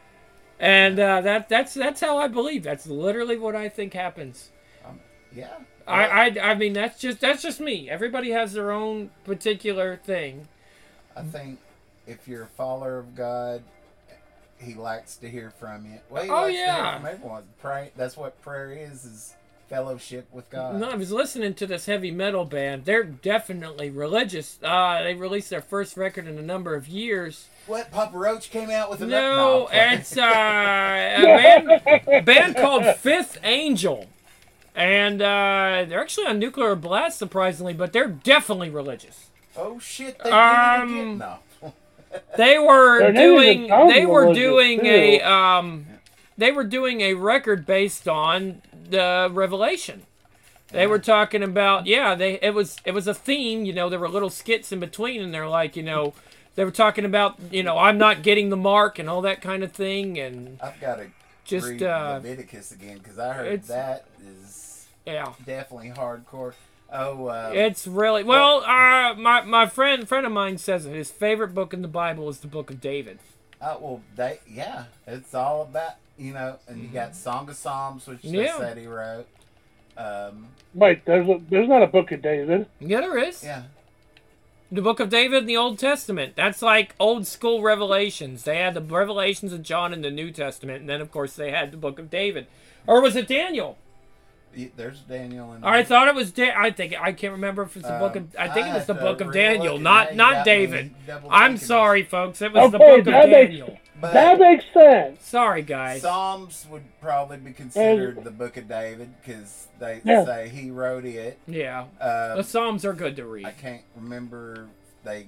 And uh, that that's that's how I believe. That's literally what I think happens. um, yeah. I, I I mean that's just that's just me. Everybody has their own particular thing. I think if you're a follower of God, He likes to hear from you. Well, he Oh, likes to yeah. hear from everyone. Pray. That's what prayer is: is fellowship with God. No, I was listening to this heavy metal band. They're definitely religious. Uh, they released their first record in a number of years. What? Papa Roach came out with a No, no, it's uh, a band, a band called Fifth Angel. And uh, they're actually on Nuclear Blast, surprisingly, but they're definitely religious. Oh shit! They Um, did it again. No. They were Their name doing even sounds they were religious, doing too. a um they were doing a record based on the Revelation. They were talking about yeah, they it was it was a theme, you know, there were little skits in between and they're like, you know, they were talking about, you know, I'm not getting the mark and all that kind of thing and I've got to just read uh Leviticus again because I heard it's- that is yeah. definitely hardcore. Oh, uh, It's really well. Uh, my my friend friend of mine says that his favorite book in the Bible is the Book of David. uh, well, they yeah, it's all about you know, and you got Song of Psalms, which Yeah. they said he wrote. Um, Wait, there's a, there's not a book of David. Yeah, there is. yeah, The Book of David in the Old Testament. That's like old school Revelations. They had the Revelations of John in the New Testament, and then of course they had the Book of David, or was it Daniel? Y- there's Daniel and I thought it was. Da- I think I can't remember if it's the Book of. Um, I think I it was have the to Book of relook Daniel, it. not Now you not got me David. double I'm checking sorry, folks. It was the Okay, Book of that makes- Daniel. But That makes sense. Sorry, guys. Psalms would probably be considered the Book of David because they Yeah. say he wrote it. Yeah, Um, the Psalms are good to I read. can't remember they,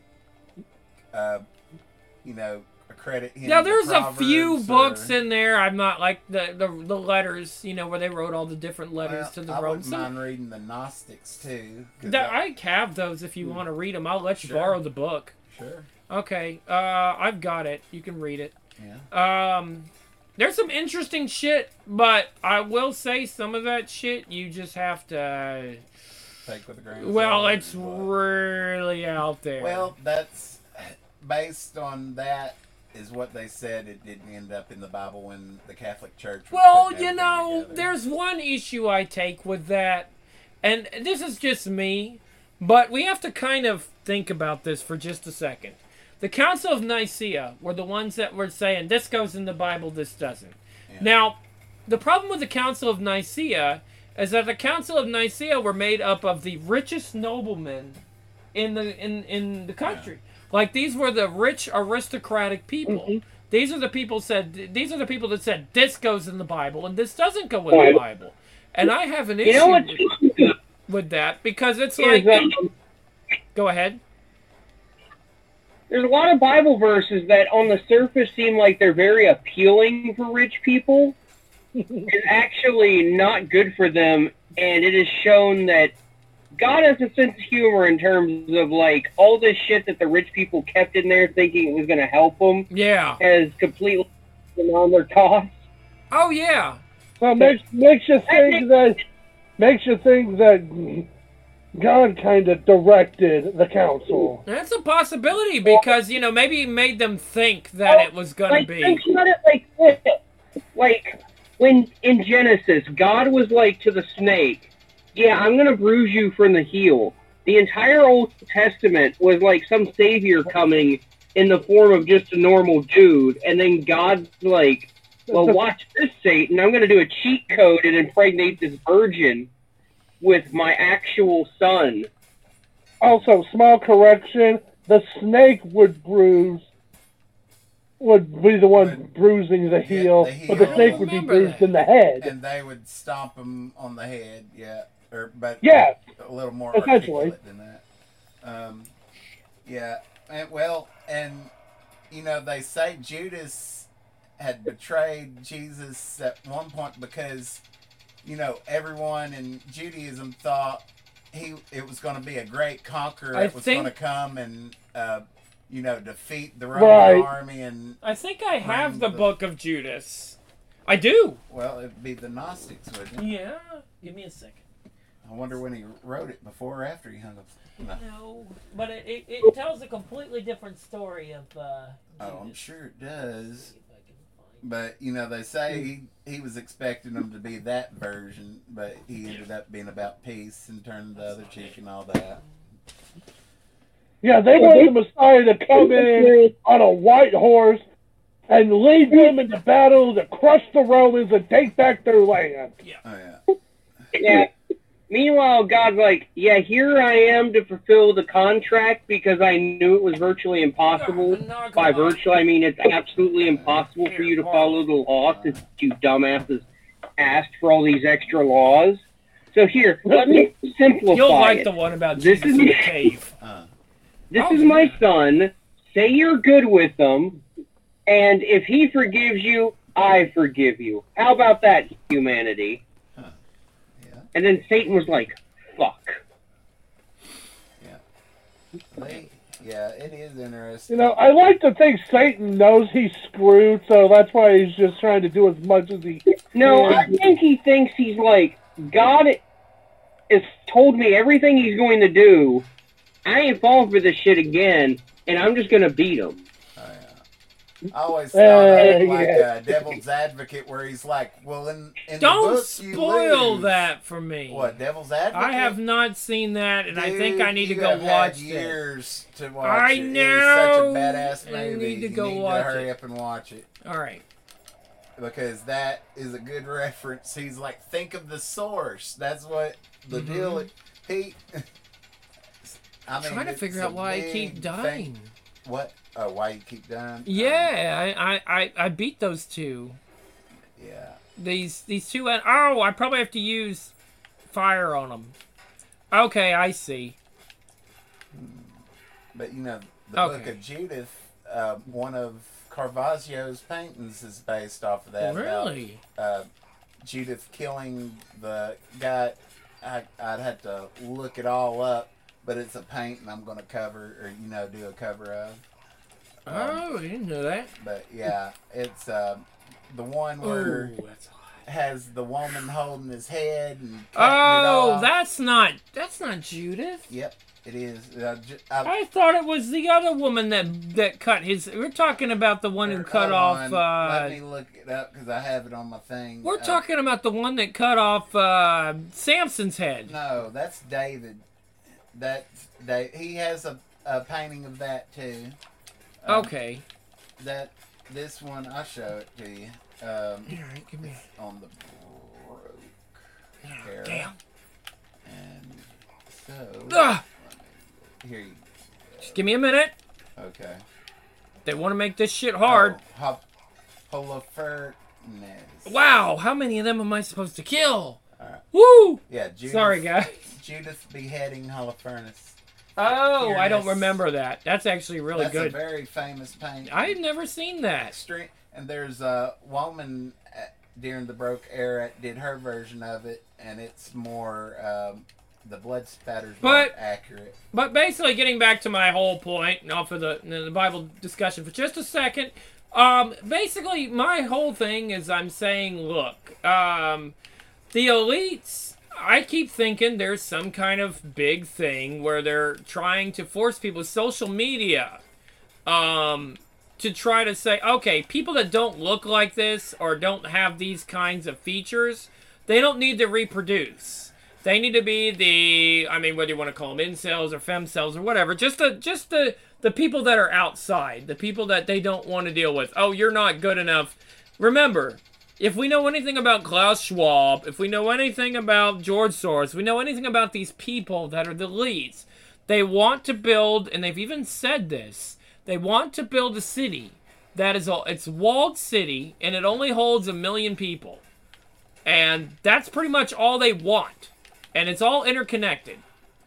uh, you know, credit him. Yeah, the there's a few Proverbs books or- in there. I'm not like the, the the letters, you know, where they wrote all the different letters Well, to the I Rome. wouldn't Some- mind reading the Gnostics too. 'cause That- that- I have those if you want to read them. I'll let you Sure. borrow the book. sure. Okay, uh, I've got it. You can read it. Yeah. Um, there's some interesting shit, but I will say some of that shit you just have to. Uh, Take with a grain of well, salt, it's but- really out there. Well, that's based on that is what they said. It didn't end up in the Bible when the Catholic Church was Well, putting you everything know, together. there's one issue I take with that, and this is just me, but we have to kind of think about this for just a second. The Council of Nicaea were the ones that were saying this goes in the Bible, this doesn't. Yeah. Now, the problem with the Council of Nicaea is that the Council of Nicaea were made up of the richest noblemen in the in, in the country. Like, these were the rich aristocratic people. Mm-hmm. These are the people said these are the people that said this goes in the Bible and this doesn't go in the Bible. And I have an issue You know what's with, with that because it's is, like um, go ahead. there's a lot of Bible verses that on the surface seem like they're very appealing for rich people. It's actually not good for them, and it is shown that God has a sense of humor in terms of, like, all this shit that the rich people kept in there thinking it was going to help them Yeah. has completely been on their toss. Oh yeah. So it makes makes you think that makes you think that God kind of directed the council. That's a possibility because, you know, maybe he made them think that it was going to Like, be. think about it like this. Like, when in Genesis, God was like to the snake, yeah, I'm going to bruise you from the heel. The entire Old Testament was like some savior coming in the form of just a normal dude, and then God's like, well, watch this, Satan. I'm going to do a cheat code and impregnate this virgin with my actual son. Also, small correction: the snake would bruise, would be the one Would bruising the hit heel, the but the heel. snake would be Remember bruised that. in the head. And they would stomp him on the head, yeah, or but Yeah. a little more Essentially. articulate than that. Um, yeah, and well, and you know they say Judas had betrayed Jesus at one point because you know everyone in Judaism thought he it was going to be a great conqueror I that was think- going to come and uh, you know defeat the Roman Right. army and I think I have the Bring the- book of Judas. I do. well it'd be the Gnostics, wouldn't it? Yeah. Give me a second. I wonder when he wrote it, before or after he hung up. No. No, but it, it, it tells a completely different story of uh, Oh, I'm Judas. sure it does. See if I can find But, you know, they say he, he was expecting them to be that version, but he ended up being about peace and turning the other cheek and all that. Yeah, they wanted the Messiah to come in on a white horse and lead them into battle to crush the Romans and take back their land. Oh, yeah. Yeah. Meanwhile, God's like, yeah, here I am to fulfill the contract because I knew it was virtually impossible. Not By gonna lie. virtually, I mean it's absolutely impossible for you to follow the law since you dumbasses asked for all these extra laws. So here, let me simplify You'll like it. the one about This Jesus is- in the cave. Uh, This Oh, is my yeah. son. Say you're good with him, and if he forgives you, I forgive you. How about that, humanity? yeah. And then Satan was like, fuck. They, yeah, it is interesting. You know, I like to think Satan knows he's screwed, so that's why he's just trying to do as much as he No, can. I think he thinks he's like, God has told me everything he's going to do. I ain't falling for this shit again, and I'm just going to beat him. Oh, yeah. I always thought Uh, of it like yeah. a devil's advocate where he's like, well, in, in Don't the book you spoil lose. that for me. What, devil's advocate? I have not seen that, and I think Dude, I need to you go have had watch it. years to watch I it. It is know. such a badass I movie. need to you go need watch to hurry it. up and watch it. All right. Because that is a good reference. He's like, think of the source. That's what the Mhm. deal is. He... I I'm mean, trying to it's figure a out why I big keep thing. dying. What? Oh, why you keep dying? Yeah, I, I, I, I beat those two. Um, yeah. These these two. And, oh, I probably have to use fire on them. Okay, I see. But, you know, the Book Okay. of Judith, uh, one of Caravaggio's paintings is based off of that. about, Really? uh, Judith killing the guy. I, I'd have to look it all up, but it's a painting I'm going to cover, or, you know, do a cover of. Um, Oh, I didn't know that. But, yeah, it's, uh, the one where Ooh, that's hot. has the woman holding his head and cutting it Oh, off. that's not that's not Judith. Yep, it is. Uh, ju- I, I thought it was the other woman that that cut his. We're talking about the one who cut hold off. on, Uh, let me look it up because I have it on my thing. we're Uh, talking about the one that cut off uh, Samson's head. No, that's David. That's Da- he has a, a painting of that too. Um, Okay. That this one I'll show it to you. Um, All right, give me. on the broke hair. Damn. And so Ah, here you just give me a minute. okay. They want to make this shit hard. Oh, Hop- Holofernes. Wow, how many of them am I supposed to kill? Alright. Woo! Yeah, Judith, Sorry, guys. Judith beheading Holofernes. Oh, I don't Uranus. remember that. That's actually really That's good. a very famous painting. I had never seen that. Extreme, and there's a woman at, during the Broke era did her version of it, and it's more um, the blood spatter's more But- accurate. But basically, getting back to my whole point, and off of the, the Bible discussion for just a second, um, basically, my whole thing is I'm saying, look, um, the elites, I keep thinking there's some kind of big thing where they're trying to force people, social media, um, to try to say, okay, people that don't look like this or don't have these kinds of features, they don't need to reproduce. They need to be the, I mean, whether you want to call them incels or femcells or whatever, just the, just the, the people that are outside, the people that they don't want to deal with. Oh, you're not good enough. Remember, if we know anything about Klaus Schwab, if we know anything about George Soros, we know anything about these people that are the elites, they want to build, and they've even said this, they want to build a city that is, a, it's a walled city, and it only holds a million people. And that's pretty much all they want. And it's all interconnected.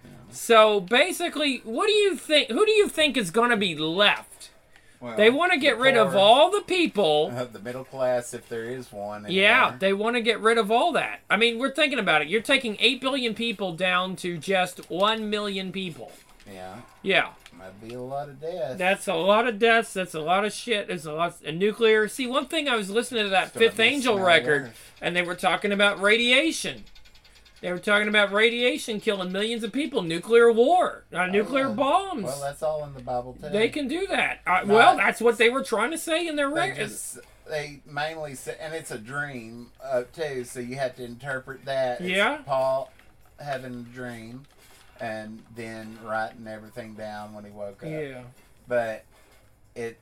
So basically, what do you think? Who do you think is going to be left? Well, They want to get the rid of poor, all the people. uh, the middle class, if there is one. Yeah, anymore. they want to get rid of all that. I mean, we're thinking about it. You're taking eight billion people down to just one million people. Yeah, Yeah, might be a lot of death. that's a lot of deaths. That's a lot of shit. There's a lot of nuclear. See, one thing I was listening to that Starting Fifth to Angel smell record, worse. and they were talking about radiation. They were talking about radiation killing millions of people, nuclear war, uh, nuclear yeah. bombs. Well, that's all in the Bible too. They can do that. Uh, No, well, that's what they were trying to say in their They record. just they mainly say, and it's a dream uh, too. So you have to interpret that. It's Yeah. Paul having a dream, and then writing everything down when he woke up. Yeah. But it,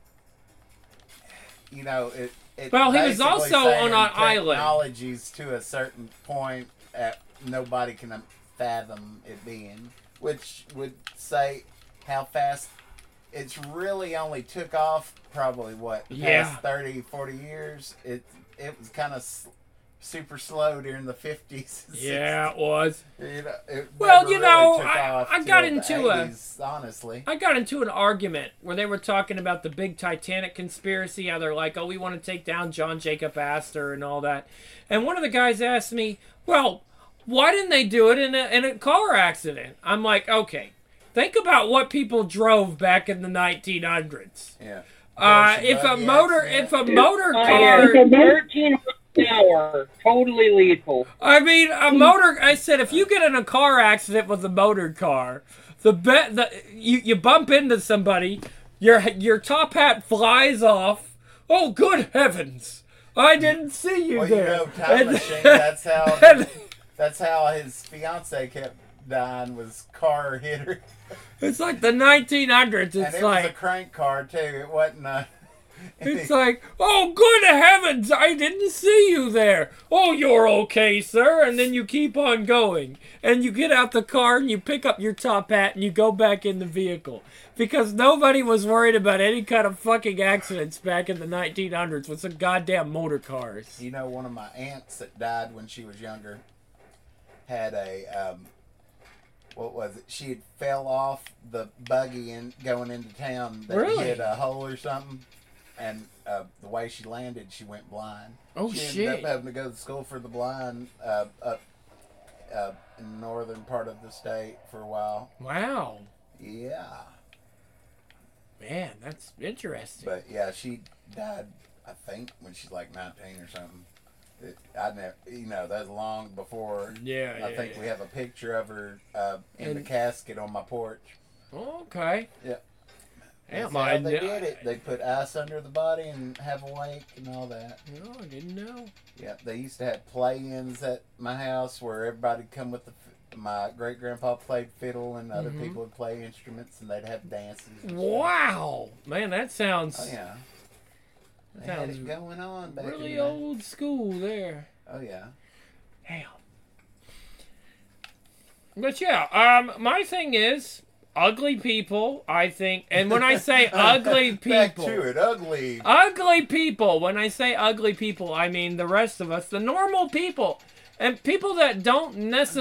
you know, it. it Well, he was basically also saying on an island. Technology's to a certain point at nobody can fathom it being, which would say how fast it's really only took off. Probably what the Yeah. past thirty, forty years. It it was kind of s- super slow during the fifties. Yeah, it was. You know, it Well, never you know, really took I- off I got till the into a- eighties, honestly. I got into an argument where they were talking about the big Titanic conspiracy, how they're like, oh, we want to take down John Jacob Astor and all that. And one of the guys asked me, well, why didn't they do it in a, in a car accident? I'm like, okay, think about what people drove back in the nineteen hundreds. Yeah. Uh, Horse if a buggy motor, accident. if a motor Uh, car, thirteen miles an hour, totally lethal. I mean, a motor. I said, if you get in a car accident with a motor car, the bet the you, you bump into somebody, your your top hat flies off. Oh, good heavens! I didn't see you Well, you there. know, Time And- Machine, that's how and that's how his fiance kept dying, was car hit her. it's like the nineteen hundreds. And It's it was a like crank car too. It wasn't a it's like, oh, good heavens! I didn't see you there. Oh, you're okay, sir. And then you keep on going, and you get out the car and you pick up your top hat and you go back in the vehicle because nobody was worried about any kind of fucking accidents back in the nineteen hundreds with some goddamn motor cars. You know, one of my aunts that died when she was younger had a um, what was it? She had fell off the buggy and going into town. That Really? hit a hole or something, and uh, the way she landed, she went blind. Oh, she shit. ended up having to go to school for the blind uh, up uh, in the northern part of the state for a while. Wow, Yeah, man, that's interesting. but yeah, she died. I think when she's like nineteen or something. It, I never, you know, that's long before. Yeah, I yeah, think yeah. we have a picture of her uh, in And- the casket on my porch. Okay. Yeah. Yeah, That's my- how they did it. They put ice under the body and have a wake and all that. No, I didn't know. Yeah, they used to have play-ins at my house where everybody'd come with the. My great grandpa played fiddle and other Mhm. people would play instruments and they'd have dances. and shit. Wow, man, that sounds Oh yeah. They Sounds had it going on back really in the, old school there. Oh yeah. Damn. But yeah, um, my thing is ugly people. I think, and when I say ugly Back people, to it, ugly. ugly people. When I say ugly people, I mean the rest of us, the normal people, and people that don't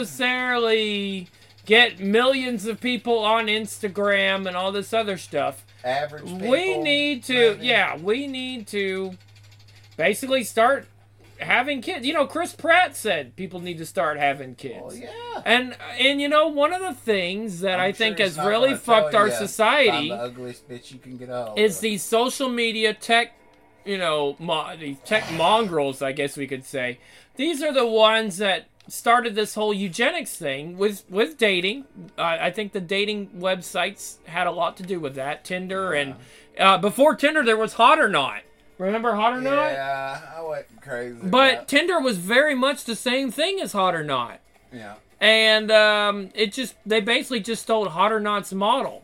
necessarily get millions of people on Instagram and all this other stuff. Average people. We need to, maybe? yeah, we need to basically start having kids. You know, Chris Pratt said people need to start having kids. Well, yeah. And and you know, one of the things that I'm I think sure has it's not really gonna fucked tell our ya, I'm society the ugliest bitch you can get hold is of. these social media tech, you know, mo- these tech mongrels, I guess we could say. These are the ones that started this whole eugenics thing with with dating. Uh, I think the dating websites had a lot to do with that. Tinder Yeah. and uh, before Tinder there was Hot or Not. Remember Hot or Not? Yeah, I wasn't crazy. But about- Tinder was very much the same thing as Hot or Not. yeah. And um, it just they basically just stole Hot or Not's model.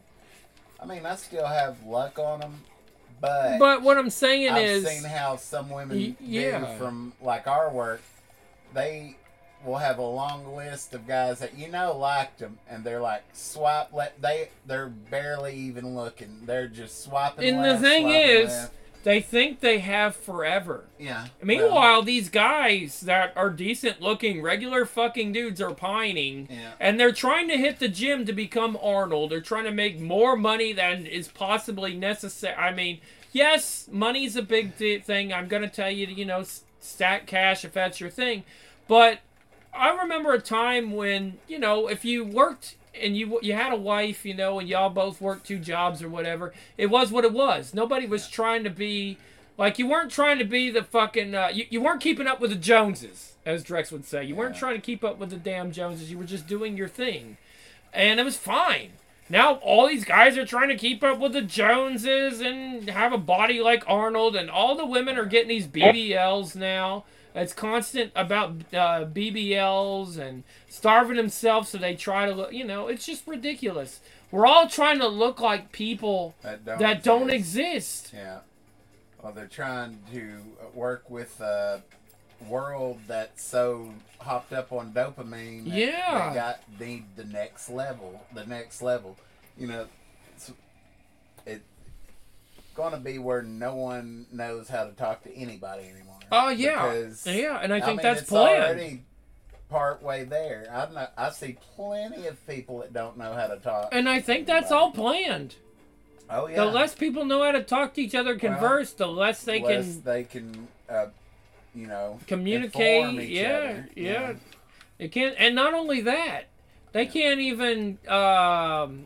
I mean, I still have luck on them, but But what I'm saying I've is, seen how some women Y- yeah. do from like our work. They will have a long list of guys that you know liked them, and they're like swipe. Let they they're barely even looking. They're just swiping. and the left, thing swiping is, left. they think they have forever. Yeah. Meanwhile, well, these guys that are decent looking, regular fucking dudes are pining. Yeah. And they're trying to hit the gym to become Arnold. They're trying to make more money than is possibly necessary. I mean, yes, money's a big th- thing. I'm going to tell you to, you know, s- stack cash if that's your thing. But I remember a time when, you know, if you worked and you you had a wife, you know, and y'all both worked two jobs or whatever, it was what it was. Nobody was trying to be, like, you weren't trying to be the fucking, uh, you, you weren't keeping up with the Joneses, as Drex would say. You weren't Yeah. trying to keep up with the damn Joneses. You were just doing your thing. And it was fine. Now all these guys are trying to keep up with the Joneses and have a body like Arnold, and all the women are getting these B B Ls now. It's constant about uh, B B Ls and starving themselves, so they try to look, you know, it's just ridiculous. We're all trying to look like people that don't that don't exist. exist. Yeah. Well, they're trying to work with a world that's so hopped up on dopamine. That Yeah. They got need the next level. The next level. You know, it's, it's going to be where no one knows how to talk to anybody anymore. Oh, yeah. Because, Yeah, and I think mean, that's it's planned. already part way there. I know. I see plenty of people that don't know how to talk. And I think that's all planned. Oh yeah. The less people know how to talk to each other, converse, the less they less can they can, uh, you know, communicate. inform each Yeah, other. yeah. It can't, and not only that, they can't even, um,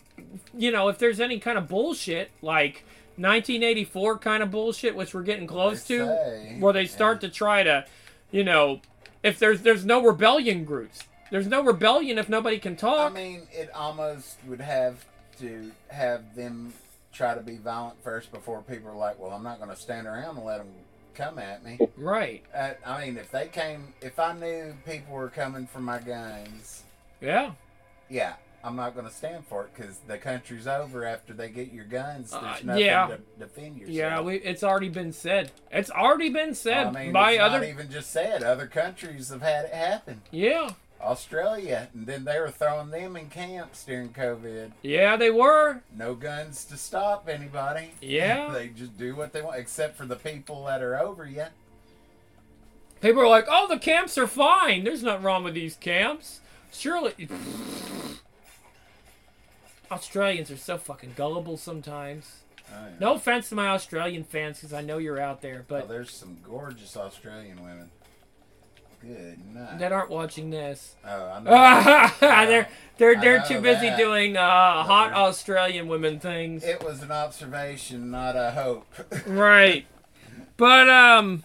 you know, if there's any kind of bullshit like nineteen eighty-four kind of bullshit, which we're getting close They to, say, where they start to try to, you know, if there's there's no rebellion groups, there's no rebellion if nobody can I talk. mean, it almost would have to have them try to be violent first before people are like, well, I'm not going to stand around and let them come at me. Right? Uh, I mean, if they came, if I knew people were coming for my guns, Yeah. yeah, I'm not going to stand for it because the country's over after they get your guns. There's Uh, nothing yeah. to defend yourself. Yeah, we, it's already been said. It's already been said I mean, by it's other. not even just said. Other countries have had it happen. Yeah, Australia, and then they were throwing them in camps during COVID. yeah, they were. No guns to stop anybody. Yeah. They just do what they want, except for the people that are over you. People are like, "Oh, the camps are fine. There's nothing wrong with these camps." Surely, Australians are so fucking gullible sometimes. Oh, yeah. No offense to my Australian fans, because I know you're out there, Oh, but there's some gorgeous Australian women. Good night. that aren't watching this. Oh, I know. they're they're I they're know too busy that. doing uh, hot Australian women things. It was an observation, not a hope. Right. But um,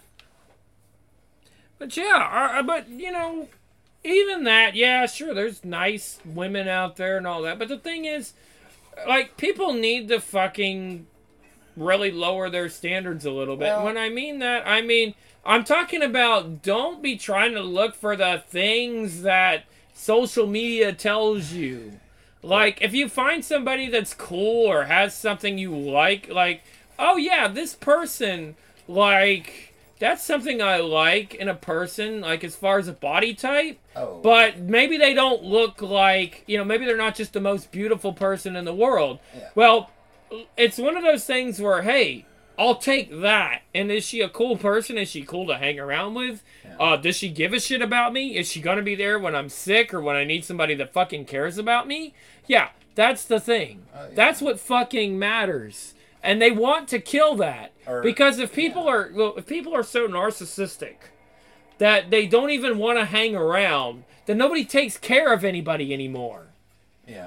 but yeah, uh, but you know, even that, yeah, sure, there's nice women out there and all that. But the thing is, like, people need to fucking really lower their standards a little bit. Well, when I mean that, I mean I'm talking about don't be trying to look for the things that social media tells you. Like, if you find somebody that's cool or has something you like, like, oh yeah, this person, like, that's something I like in a person, like, as far as a body type. Oh. But maybe they don't look like, you know, maybe they're not just the most beautiful person in the world. Yeah. Well, it's one of those things where, hey, I'll take that. And is she a cool person? Is she cool to hang around with? Yeah. Uh, does she give a shit about me? Is she going to be there when I'm sick or when I need somebody that fucking cares about me? Yeah, that's the thing. Oh, yeah. That's what fucking matters. And they want to kill that. Or- because if people yeah. are well, if people are so narcissistic that they don't even want to hang around, then nobody takes care of anybody anymore. Yeah.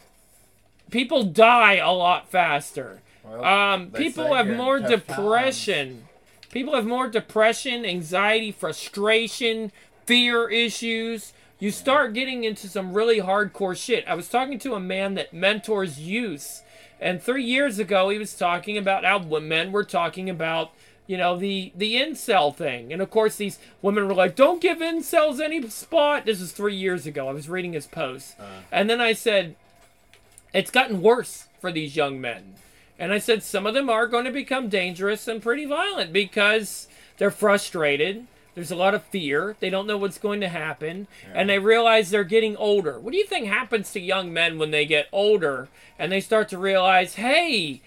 People die a lot faster. Well, Um, they people say have you're in more tough depression. People have more depression, anxiety, frustration, fear issues. You start getting into some really hardcore shit. I was talking to a man that mentors youth, and three years ago he was talking about how men were talking about, you know, the the incel thing. And of course these women were like, don't give incels any spot. This is three years ago. I was reading his post. Uh. And then I said, it's gotten worse for these young men. And I said some of them are going to become dangerous and pretty violent because they're frustrated. There's a lot of fear. They don't know what's going to happen. Yeah. And they realize they're getting older. What do you think happens to young men when they get older and they start to realize, hey,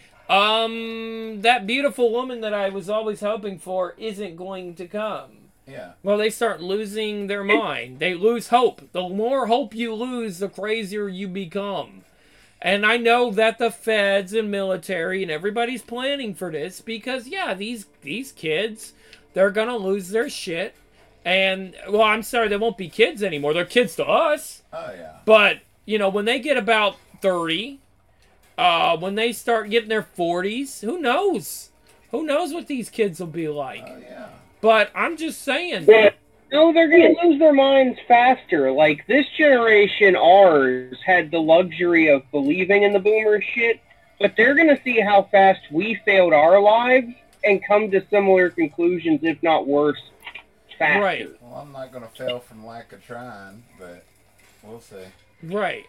um, that beautiful woman that I was always hoping for isn't going to come? Yeah. Well, they start losing their mind. They lose hope. The more hope you lose, the crazier you become. And I know that the feds and military and everybody's planning for this because, yeah, these these kids, they're going to lose their shit. And, well, I'm sorry, they won't be kids anymore. They're kids to us. Oh, yeah. But, you know, when they get about thirty, uh, when they start getting their forties, who knows? Who knows what these kids will be like? Oh, yeah. But I'm just saying. Yeah. No, they're going to lose their minds faster. Like, this generation, ours, had the luxury of believing in the boomer shit, but they're going to see how fast we failed our lives and come to similar conclusions, if not worse, faster. Right. Well, I'm not going to fail from lack of trying, but we'll see. Right.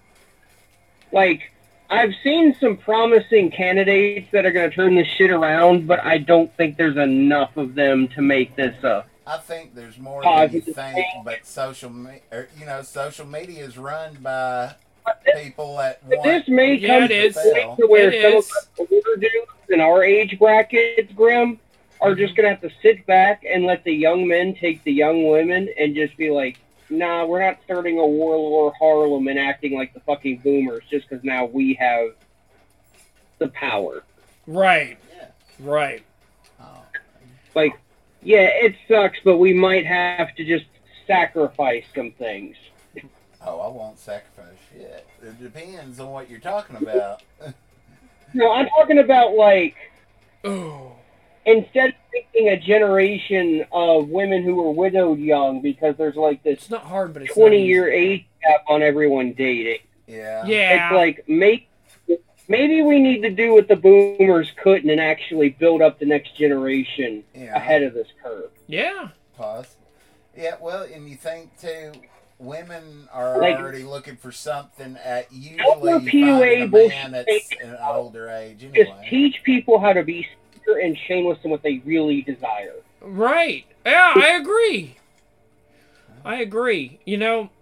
Like, I've seen some promising candidates that are going to turn this shit around, but I don't think there's enough of them to make this a... I think there's more Oh, than you it's- think, but social, me- or, you know, social media is run by people that But want. this may Yeah, come it to is. a point to where It some is. of the older dudes in our age bracket, Grim, are just going to have to sit back and let the young men take the young women and just be like, nah, we're not starting a warlord Harlem and acting like the fucking boomers just because now we have the power. Right. Yeah. Right. Oh, Like, yeah, it sucks, but we might have to just sacrifice some things. oh, I won't sacrifice shit. It depends on what you're talking about. No, I'm talking about, like, Oh. instead of making a generation of women who were widowed young because there's, like, this It's not hard, but it's not twenty-year easy. age gap on everyone dating. Yeah. Yeah. It's like, make, maybe we need to do what the boomers couldn't and actually build up the next generation Yeah. ahead of this curve. Yeah. Possible. Yeah, well, and you think, too, women are Like- already looking for something at usually Elder you P U A find a man bullshit. that's in an older age Just anyway. teach people how to be secret and shameless in what they really desire. Right. Yeah, I agree. I agree. You know,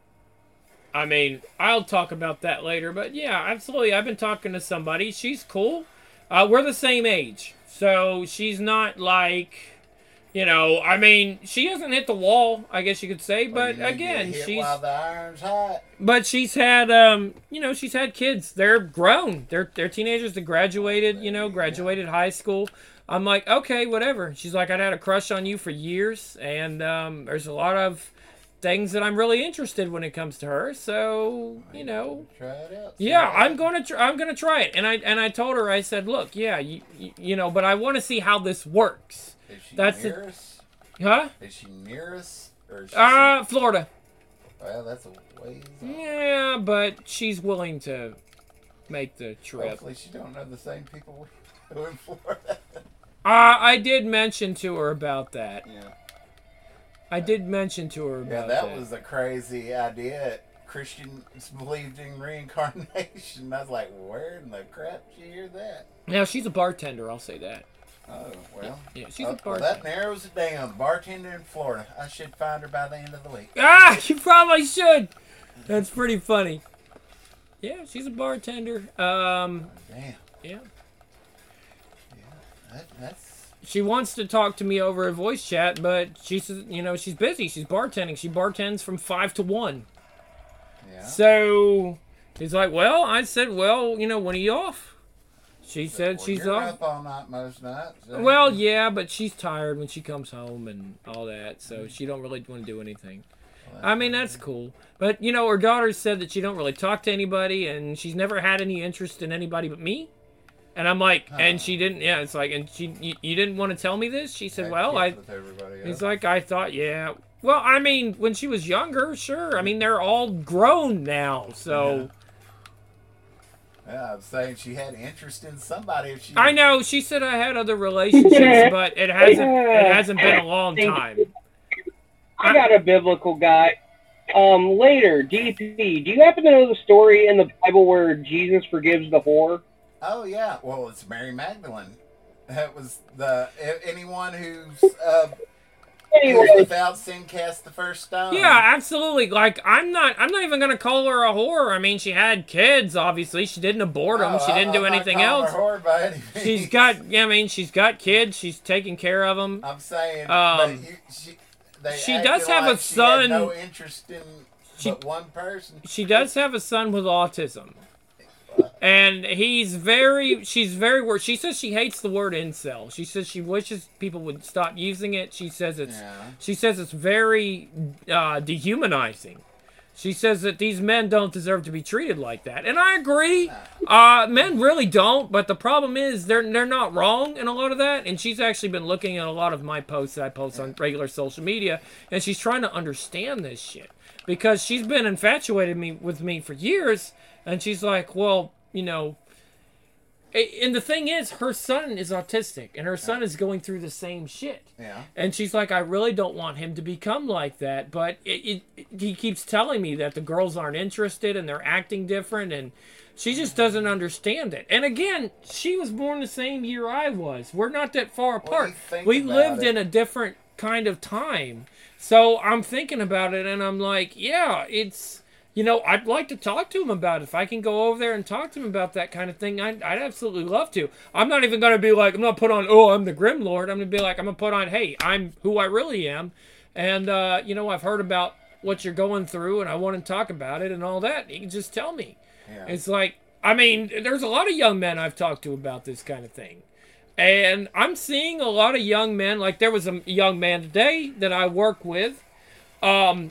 I mean, I'll talk about that later, but yeah, absolutely. I've been talking to somebody. She's cool. Uh, we're the same age. So she's not like, you know, I mean, she hasn't hit the wall, I guess you could say, Well, but you need to again, hit she's while the iron's hot. but she's had um, you know, she's had kids. They're grown. They're they're teenagers that graduated, you know, graduated high school. I'm like, okay, whatever. She's like, I'd had a crush on you for years, and um, there's a lot of things that I'm really interested when it comes to her. So you know, Try it out. yeah, I'm gonna tr- I'm gonna try it. And I and I told her, I said, look, yeah, you you, you know, but I want to see how this works. Is she That's near the- us? Huh? Is she near us? Or is she Uh, Florida. well, that's a ways off. Yeah, but she's willing to make the trip. Hopefully she don't know the same people we do in Florida. Uh, I did mention to her about that. Yeah. I did mention to her Yeah, about that, that. was a crazy idea. Christians believed in reincarnation. I was like, where in the crap did you hear that? Now, she's a bartender, I'll say that. Oh, well. Yeah, she's Oh, a well, bartender. that narrows it down. Bartender in Florida. I should find her by the end of the week. Ah, you probably should. That's pretty funny. Yeah, she's a bartender. Um, Damn. yeah. That, that's She wants to talk to me over a voice chat, but she says, you know, she's busy. She's bartending. She bartends from five to one. yeah. So he's like, well, I said, well, you know, when are you off? She said Well, she's you're off. up all night most nights. ain't Well, you? yeah, but she's tired when she comes home and all that, so she don't really want to do anything. Well, I mean, that's cool. But, you know, her daughter said that she don't really talk to anybody, and she's never had any interest in anybody but me. And I'm like, and she didn't, yeah, it's like, and she, you, you didn't want to tell me this? She said, Had well, I, kids with everybody else. he's like, I thought, yeah. Well, I mean, when she was younger, sure. I mean, they're all grown now, so. Yeah, I'm saying she had interest in somebody. If she I know, she said I had other relationships, but it hasn't, it hasn't been a long time. I got a biblical guy. Um, later, D P, do you happen to know the story in the Bible where Jesus forgives the whore? Oh yeah, well it's Mary Magdalene. That was the a- anyone who's uh, who's Anyway, without sin cast the first stone. Yeah, absolutely. Like, I'm not, I'm not even gonna call her a whore. I mean, she had kids, obviously. She didn't abort them. Oh, she didn't I- do I'm not anything calling else. her whore by any means. She's got, yeah, I mean, she's got kids. She's taking care of them. I'm saying, Um, but you, she, they she acted does have a like she had son- no interest in She- but one person. She does have a son with autism. And he's very, she's very, wor- she says she hates the word incel. She says she wishes people would stop using it. She says it's, Yeah. she says it's very uh, dehumanizing. She says that these men don't deserve to be treated like that. And I agree. Uh, men really don't, but the problem is they're they're not wrong in a lot of that. And she's actually been looking at a lot of my posts that I post on regular social media, and she's trying to understand this shit. Because she's been infatuated me with me for years, and she's like, well, you know, a- and the thing is, her son is autistic, and her son is going through the same shit. Yeah. And she's like, I really don't want him to become like that, but it, it, he keeps telling me that the girls aren't interested and they're acting different, and she just doesn't understand it. And again, she was born the same year I was. We're not that far Well, you apart. think We about lived it. in a different kind of time. So I'm thinking about it, and I'm like, yeah, it's, you know, I'd like to talk to him about it. If I can go over there and talk to him about that kind of thing, I'd, I'd absolutely love to. I'm not even going to be like, I'm not put on, oh, I'm the Grim Lord. I'm going to be like, I'm going to put on, hey, I'm who I really am. And, uh, you know, I've heard about what you're going through, and I want to talk about it and all that. You can just tell me. Yeah. It's like, I mean, there's a lot of young men I've talked to about this kind of thing. And I'm seeing a lot of young men, like there was a young man today that I work with. Um,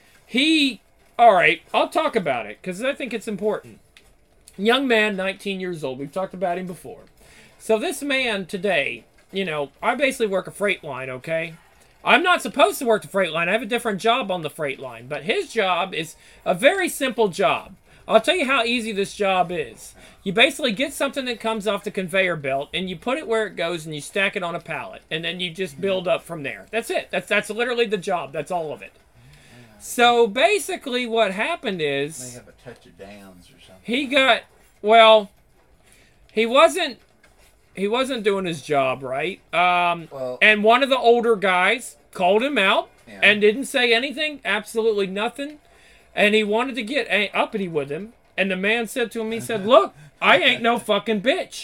he, all right, I'll talk about it because I think it's important. Young man, nineteen years old. We've talked about him before. So this man today, you know, I basically work a freight line, okay? I'm not supposed to work the freight line. I have a different job on the freight line. But his job is a very simple job. I'll tell you how easy this job is. You basically get something that comes off the conveyor belt, and you put it where it goes, and you stack it on a pallet, and then you just build up from there. That's it. That's that's literally the job. That's all of it. So basically, what happened They is have a touch of downs or something. he got well. He wasn't. He wasn't doing his job right. Um, Well- and one of the older guys called him out Yeah. and didn't say anything. Absolutely nothing. And he wanted to get a- uppity with him. And the man said to him, he said, look, I ain't no fucking bitch.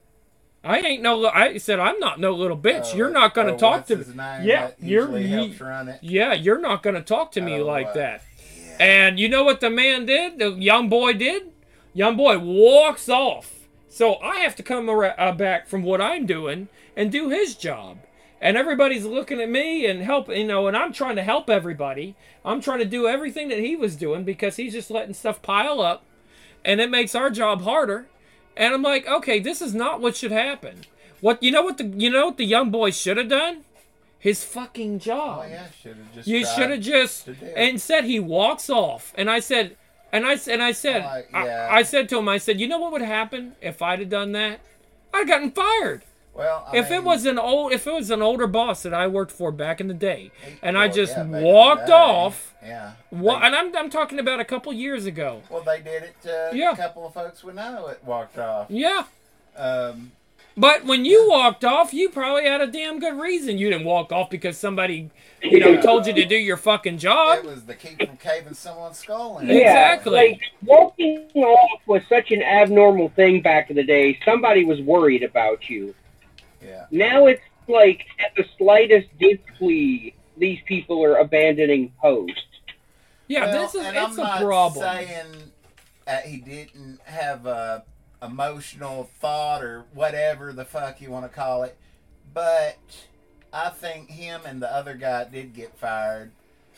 I ain't no, li- I said, I'm not no little bitch. Oh, you're not going to oh, talk what's to his me. name Yeah, that you're, usually you- helps run it. yeah, you're not going to talk to me Oh, like uh, that. Yeah. And you know what the man did? The young boy did? Young boy walks off. So I have to come ar- uh, back from what I'm doing and do his job. And everybody's looking at me and help, you know, and I'm trying to help everybody. I'm trying to do everything that he was doing because he's just letting stuff pile up, and it makes our job harder. And I'm like, okay, this is not what should happen. What you know what the you know what the young boy should have done? His fucking job. Oh yeah, should have just. You should have just. Instead, he walks off, and I said, and I and I said, Uh, yeah. I, I said to him, I said, you know what would happen if I'd have done that? I'd gotten fired. Well, I if mean, it was an old, if it was an older boss that I worked for back in the day, and I well, just yeah, back in walked the day, off, Yeah. wa- They- and I'm I'm talking about a couple years ago. well, they did it to Yeah. a couple of folks we know that walked off. Yeah. Um, But when you walked off, you probably had a damn good reason. You didn't walk off because somebody, you know, told you to do your fucking it job. was the keep from caving someone's skull in. Yeah, Exactly. like walking off was such an abnormal thing back in the day. Somebody was worried about you. Yeah. Now it's like at the slightest displea, these people are abandoning post. Yeah, Well, this is and it's I'm a not problem. saying uh, he didn't have a emotional thought or whatever the fuck you want to call it, but I think him and the other guy did get fired.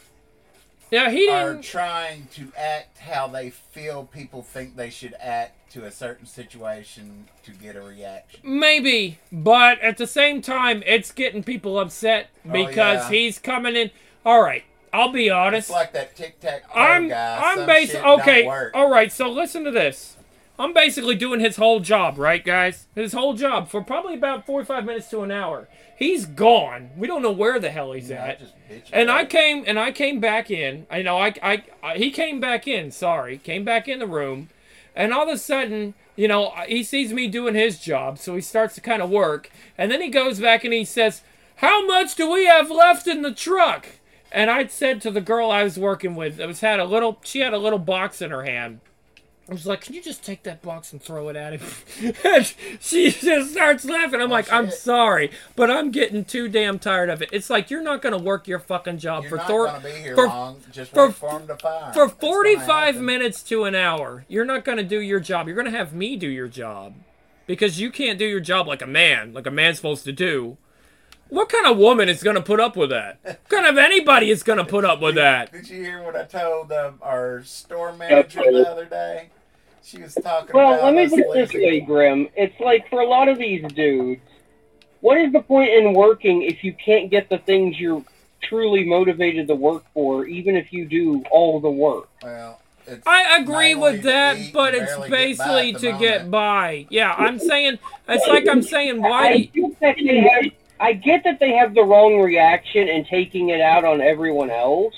Yeah, he Are didn't. trying to act how they feel people think they should act to a certain situation to get a reaction. Maybe, but at the same time, it's getting people upset because yeah. he's coming in. All right, I'll be honest. It's like that tic tac toe I'm guy. I'm Some basic. shit don't Okay, work. all right. So listen to this. I'm basically doing his whole job, right, guys? His whole job for probably about forty-five minutes to an hour. He's gone. We don't know where the hell he's Yeah, at. just bitch And I about it. came and I came back in. I know I, I I he came back in. Sorry, came back in the room, and all of a sudden, you know, he sees me doing his job, so he starts to kind of work, and then he goes back and he says, "How much do we have left in the truck?" And I said to the girl I was working with, it was had a little. She had a little box in her hand. I was like, "Can you just take that box and throw it at him?" And she just starts laughing. I'm Oh, like, "I'm shit. sorry, but I'm getting too damn tired of it." It's like you're not gonna work your fucking job You're for not Thor gonna be here for- long. Just for- wait for him to fire. for That's gonna forty-five happen. minutes to an hour. You're not gonna do your job. You're gonna have me do your job because you can't do your job like a man, like a man's supposed to do. What kind of woman is gonna put up with that? What kind of anybody is gonna put up with that? Did you hear what I told um, our store manager the other day? She was talking Well, about let me us put it this losing- way, Grim. It's like for a lot of these dudes, what is the point in working if you can't get the things you're truly motivated to work for, even if you do all the work? Well, it's I agree mainly with to that, eat but and it's barely get by basically at the to get moment. by. Yeah, I'm saying it's like I'm saying I why. get that they have, I get that they have the wrong reaction and taking it out on everyone else,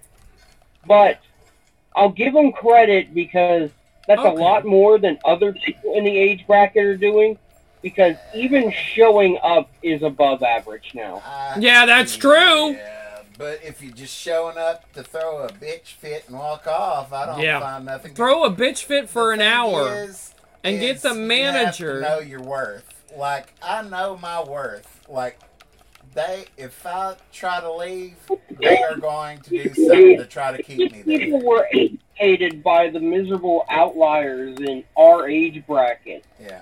but I'll give them credit because that's a Okay. lot more than other people in the age bracket are doing, because even showing up is above average now. I- Yeah, that's true. Yeah, but if you're just showing up to throw a bitch fit and walk off, I don't Yeah. find nothing. Throw a bitch fit for The an thing hour. is- and get is the you have to manager- know your worth. Like I know my worth. Like they, if I try to leave, they are going to do something to try to keep me People there. were educated by the miserable outliers in our age bracket Yeah,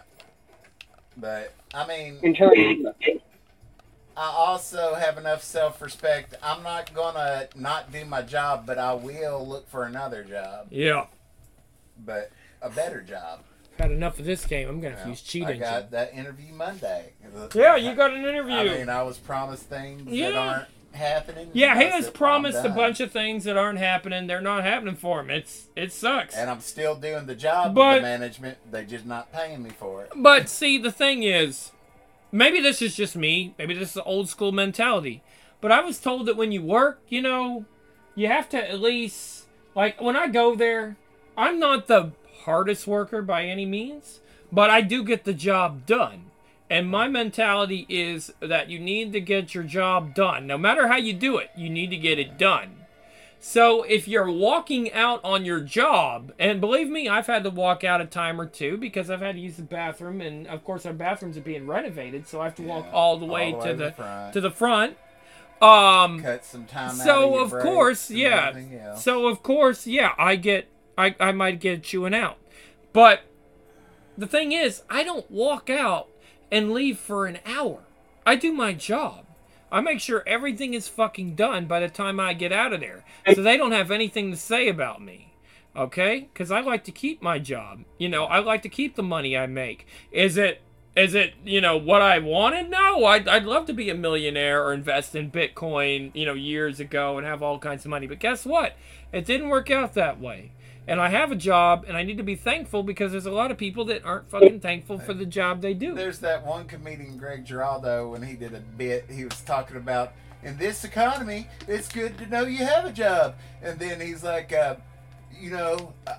but I mean, in terms of I also have enough self-respect. I'm not gonna not do my job, but I will look for another job, Yeah, but a better job. had enough of this game. I'm gonna You know, use cheat I engine. got that interview Monday. Yeah, you got an interview. I mean, I was promised things that Yeah. aren't happening. Yeah, and he I has said, promised "I'm a done." bunch of things that aren't happening. They're not happening for him. It's it sucks. And I'm still doing the job But- with the management. They're just not paying me for it. But see, the thing is, maybe this is just me. Maybe this is an old school mentality. But I was told that when you work, you know, you have to at least, like, when I go there, I'm not the hardest worker by any means, but I do get the job done. And my mentality is that you need to get your job done. No matter how you do it, you need to get it done. So if you're walking out on your job, and believe me, I've had to walk out a time or two because I've had to use the bathroom, and of course our bathrooms are being renovated, so I have to walk Yeah, all the way, all the to way the front. to the front. Um, Cut some time out so of, your of breaks course, and yeah. everything else. So of course, yeah, I get, I I might get chewing out, but the thing is, I don't walk out and leave for an hour. I do my job. I make sure everything is fucking done by the time I get out of there, so they don't have anything to say about me. Okay? Because I like to keep my job. You know, I like to keep the money I make. Is it, is it, you know, what I wanted? No, I'd, I'd love to be a millionaire or invest in Bitcoin, you know, years ago and have all kinds of money. But guess what? It didn't work out that way. And I have a job, and I need to be thankful because there's a lot of people that aren't fucking thankful for the job they do. There's that one comedian, Greg Giraldo, when he did a bit, he was talking about, in this economy, it's good to know you have a job. And then he's like, uh, you know, I,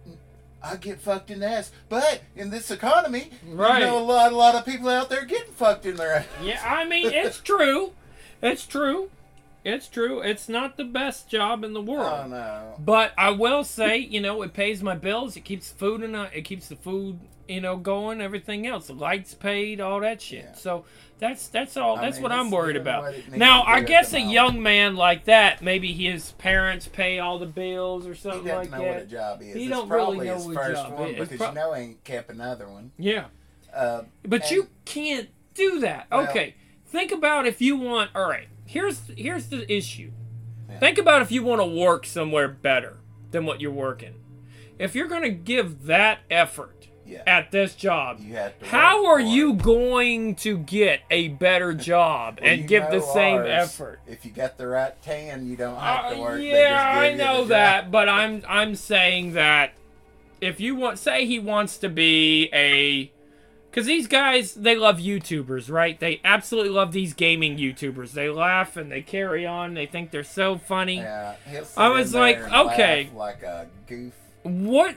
I get fucked in the ass. But in this economy, right. you know, a lot, a lot of people out there getting fucked in their ass. Yeah, I mean, it's true. It's true. It's true. It's not the best job in the world. Oh, no. But I will say, you know, it pays my bills. It keeps food in a, it keeps the food, you know, going, everything else. The lights paid, all that shit. Yeah. So that's that's all. That's I mean, what I'm worried about. Now, I guess a young man like that, maybe his parents pay all the bills or something like that. He doesn't know what a job is. He it's don't probably really know his what first job one is. because pro- you know he ain't kept another one. Yeah. Uh, but and, you can't do that. Well, okay. Think about if you want. All right. Here's here's the issue. Yeah. Think about if you want to work somewhere better than what you're working. If you're going to give that effort yeah. at this job, you have to how are it. you going to get a better job well, and give the same ours, effort? If you got the right tan, you don't have uh, to work. Yeah, I know that, job. but I'm I'm saying that if you want, say he wants to be a. Because these guys, they love YouTubers, right? They absolutely love these gaming YouTubers. They laugh and they carry on. They think they're so funny. Yeah, he'll sit I was in like, there and okay. laugh like a goof. What?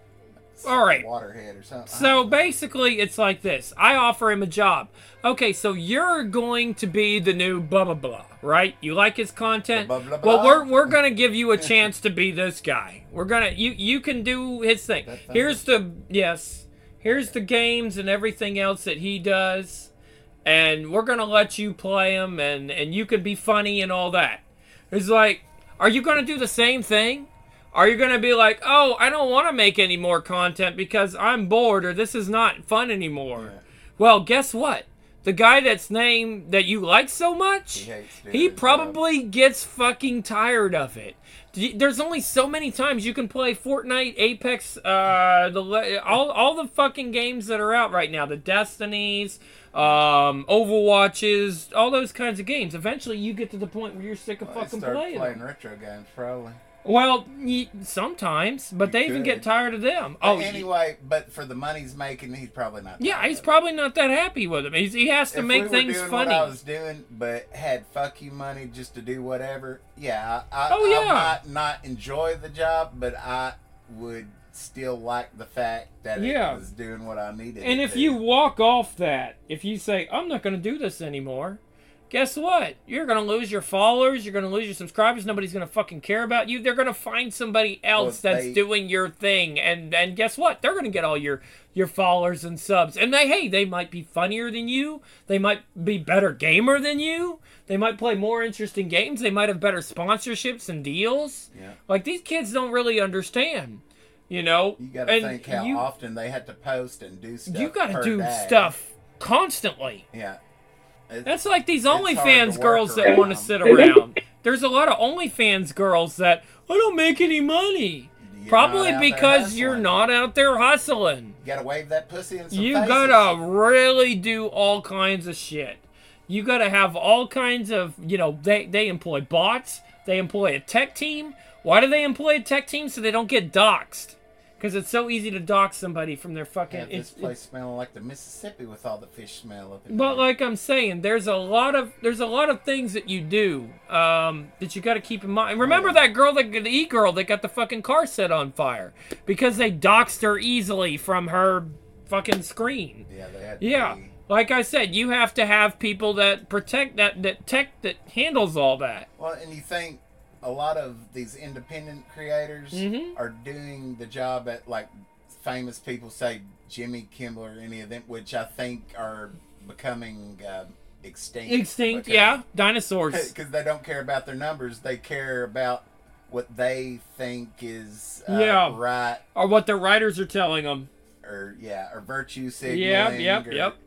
All right. Waterhead or something. So basically, it's like this. I offer him a job. Okay, so you're going to be the new blah, blah, blah, right? You like his content? Blah, blah, blah. Well, we're we're going to give you a chance to be this guy. We're going to, you, you can do his thing. Here's the, yes. Here's the games and everything else that he does, and we're going to let you play them, and, and you can be funny and all that. It's like, are you going to do the same thing? Are you going to be like, oh, I don't want to make any more content because I'm bored or this is not fun anymore? Yeah. Well, guess what? The guy that's named that you like so much, he, he probably job. gets fucking tired of it. There's only so many times you can play Fortnite, Apex, uh, the all all the fucking games that are out right now, the Destinies, um, Overwatches, all those kinds of games. Eventually, you get to the point where you're sick of well, fucking playing. Playing them. retro games, probably. Well, y- sometimes, but you they could. even get tired of them. But oh, anyway, but for the money he's making, he's probably not. Yeah, he's probably not that happy with him. He's, he has to if make we things were doing funny. What I was doing, but had fuck you money just to do whatever. Yeah, I, I, oh, yeah. I might not enjoy the job, but I would still like the fact that yeah. it was doing what I needed. And to if do. you walk off that, if you say, "I'm not going to do this anymore," guess what? You're going to lose your followers. You're going to lose your subscribers. Nobody's going to fucking care about you. They're going to find somebody else well, that's they, doing your thing. And and guess what? They're going to get all your, your followers and subs. And they, hey, they might be funnier than you. They might be better gamer than you. They might play more interesting games. They might have better sponsorships and deals. Yeah. Like, these kids don't really understand. You know? You got to think how you, often they have to post and do stuff. You got to do day. stuff constantly. Yeah. It's, That's like these OnlyFans girls that want to sit around. There's a lot of OnlyFans girls that, I don't make any money. You're Probably because you're not out there hustling. You gotta wave that pussy in some You faces. gotta really do all kinds of shit. You gotta have all kinds of, you know, they, they employ bots. They employ a tech team. Why do they employ a tech team? So they don't get doxxed. Because it's so easy to dox somebody from their fucking... Yeah, this it's, place it's, smelling like the Mississippi with all the fish smell up in But there. like I'm saying, there's a lot of there's a lot of things that you do um, that you got to keep in mind. Remember that girl, that the e-girl that got the fucking car set on fire because they doxed her easily from her fucking screen. Yeah, they had Yeah, be... like I said, you have to have people that protect that that tech that handles all that. Well, and you think a lot of these independent creators mm-hmm. are doing the job at, like, famous people, say Jimmy Kimmel or any of them, which I think are becoming uh, extinct. Extinct, because, yeah, dinosaurs. Because they don't care about their numbers; they care about what they think is uh, yeah. right, or what their writers are telling them, or yeah, or virtue signaling. Yeah, yep, or, yep.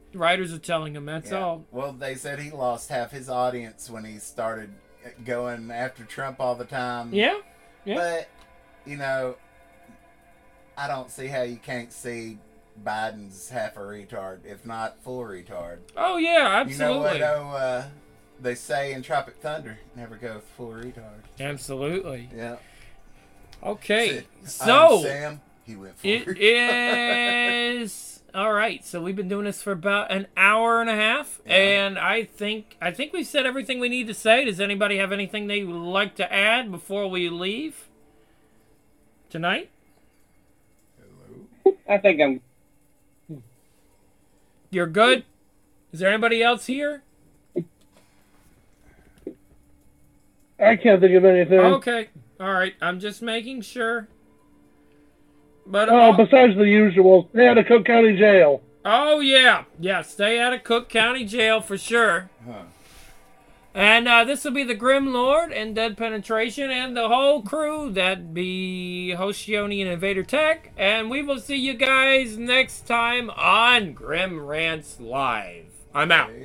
Writers are telling him, that's Yeah. all. Well, they said he lost half his audience when he started going after Trump all the time. Yeah. Yeah. But, you know, I don't see how you can't see Biden's half a retard, if not full retard. Oh, yeah, absolutely. You know what oh, uh, they say in Tropic Thunder? Never go full retard. Absolutely. Yeah. Okay. Said, So, I'm Sam. He went full it retard. is... All right, so we've been doing this for about an hour and a half, Yeah. and I think I think we've said everything we need to say. Does anybody have anything they would like to add before we leave tonight? I think I'm. You're good? Is there anybody else here? I can't think of anything. Okay, all right. I'm just making sure. But Oh, oh, besides the usual, stay out of Cook County Jail. oh yeah, yeah. Stay out of Cook County Jail for sure. Huh. And uh, this will be the Grim Lord and Dead Penetration and the whole crew. That'd be Hoshioni and Invader Tech. And we will see you guys next time on Grim Rants Live. I'm out.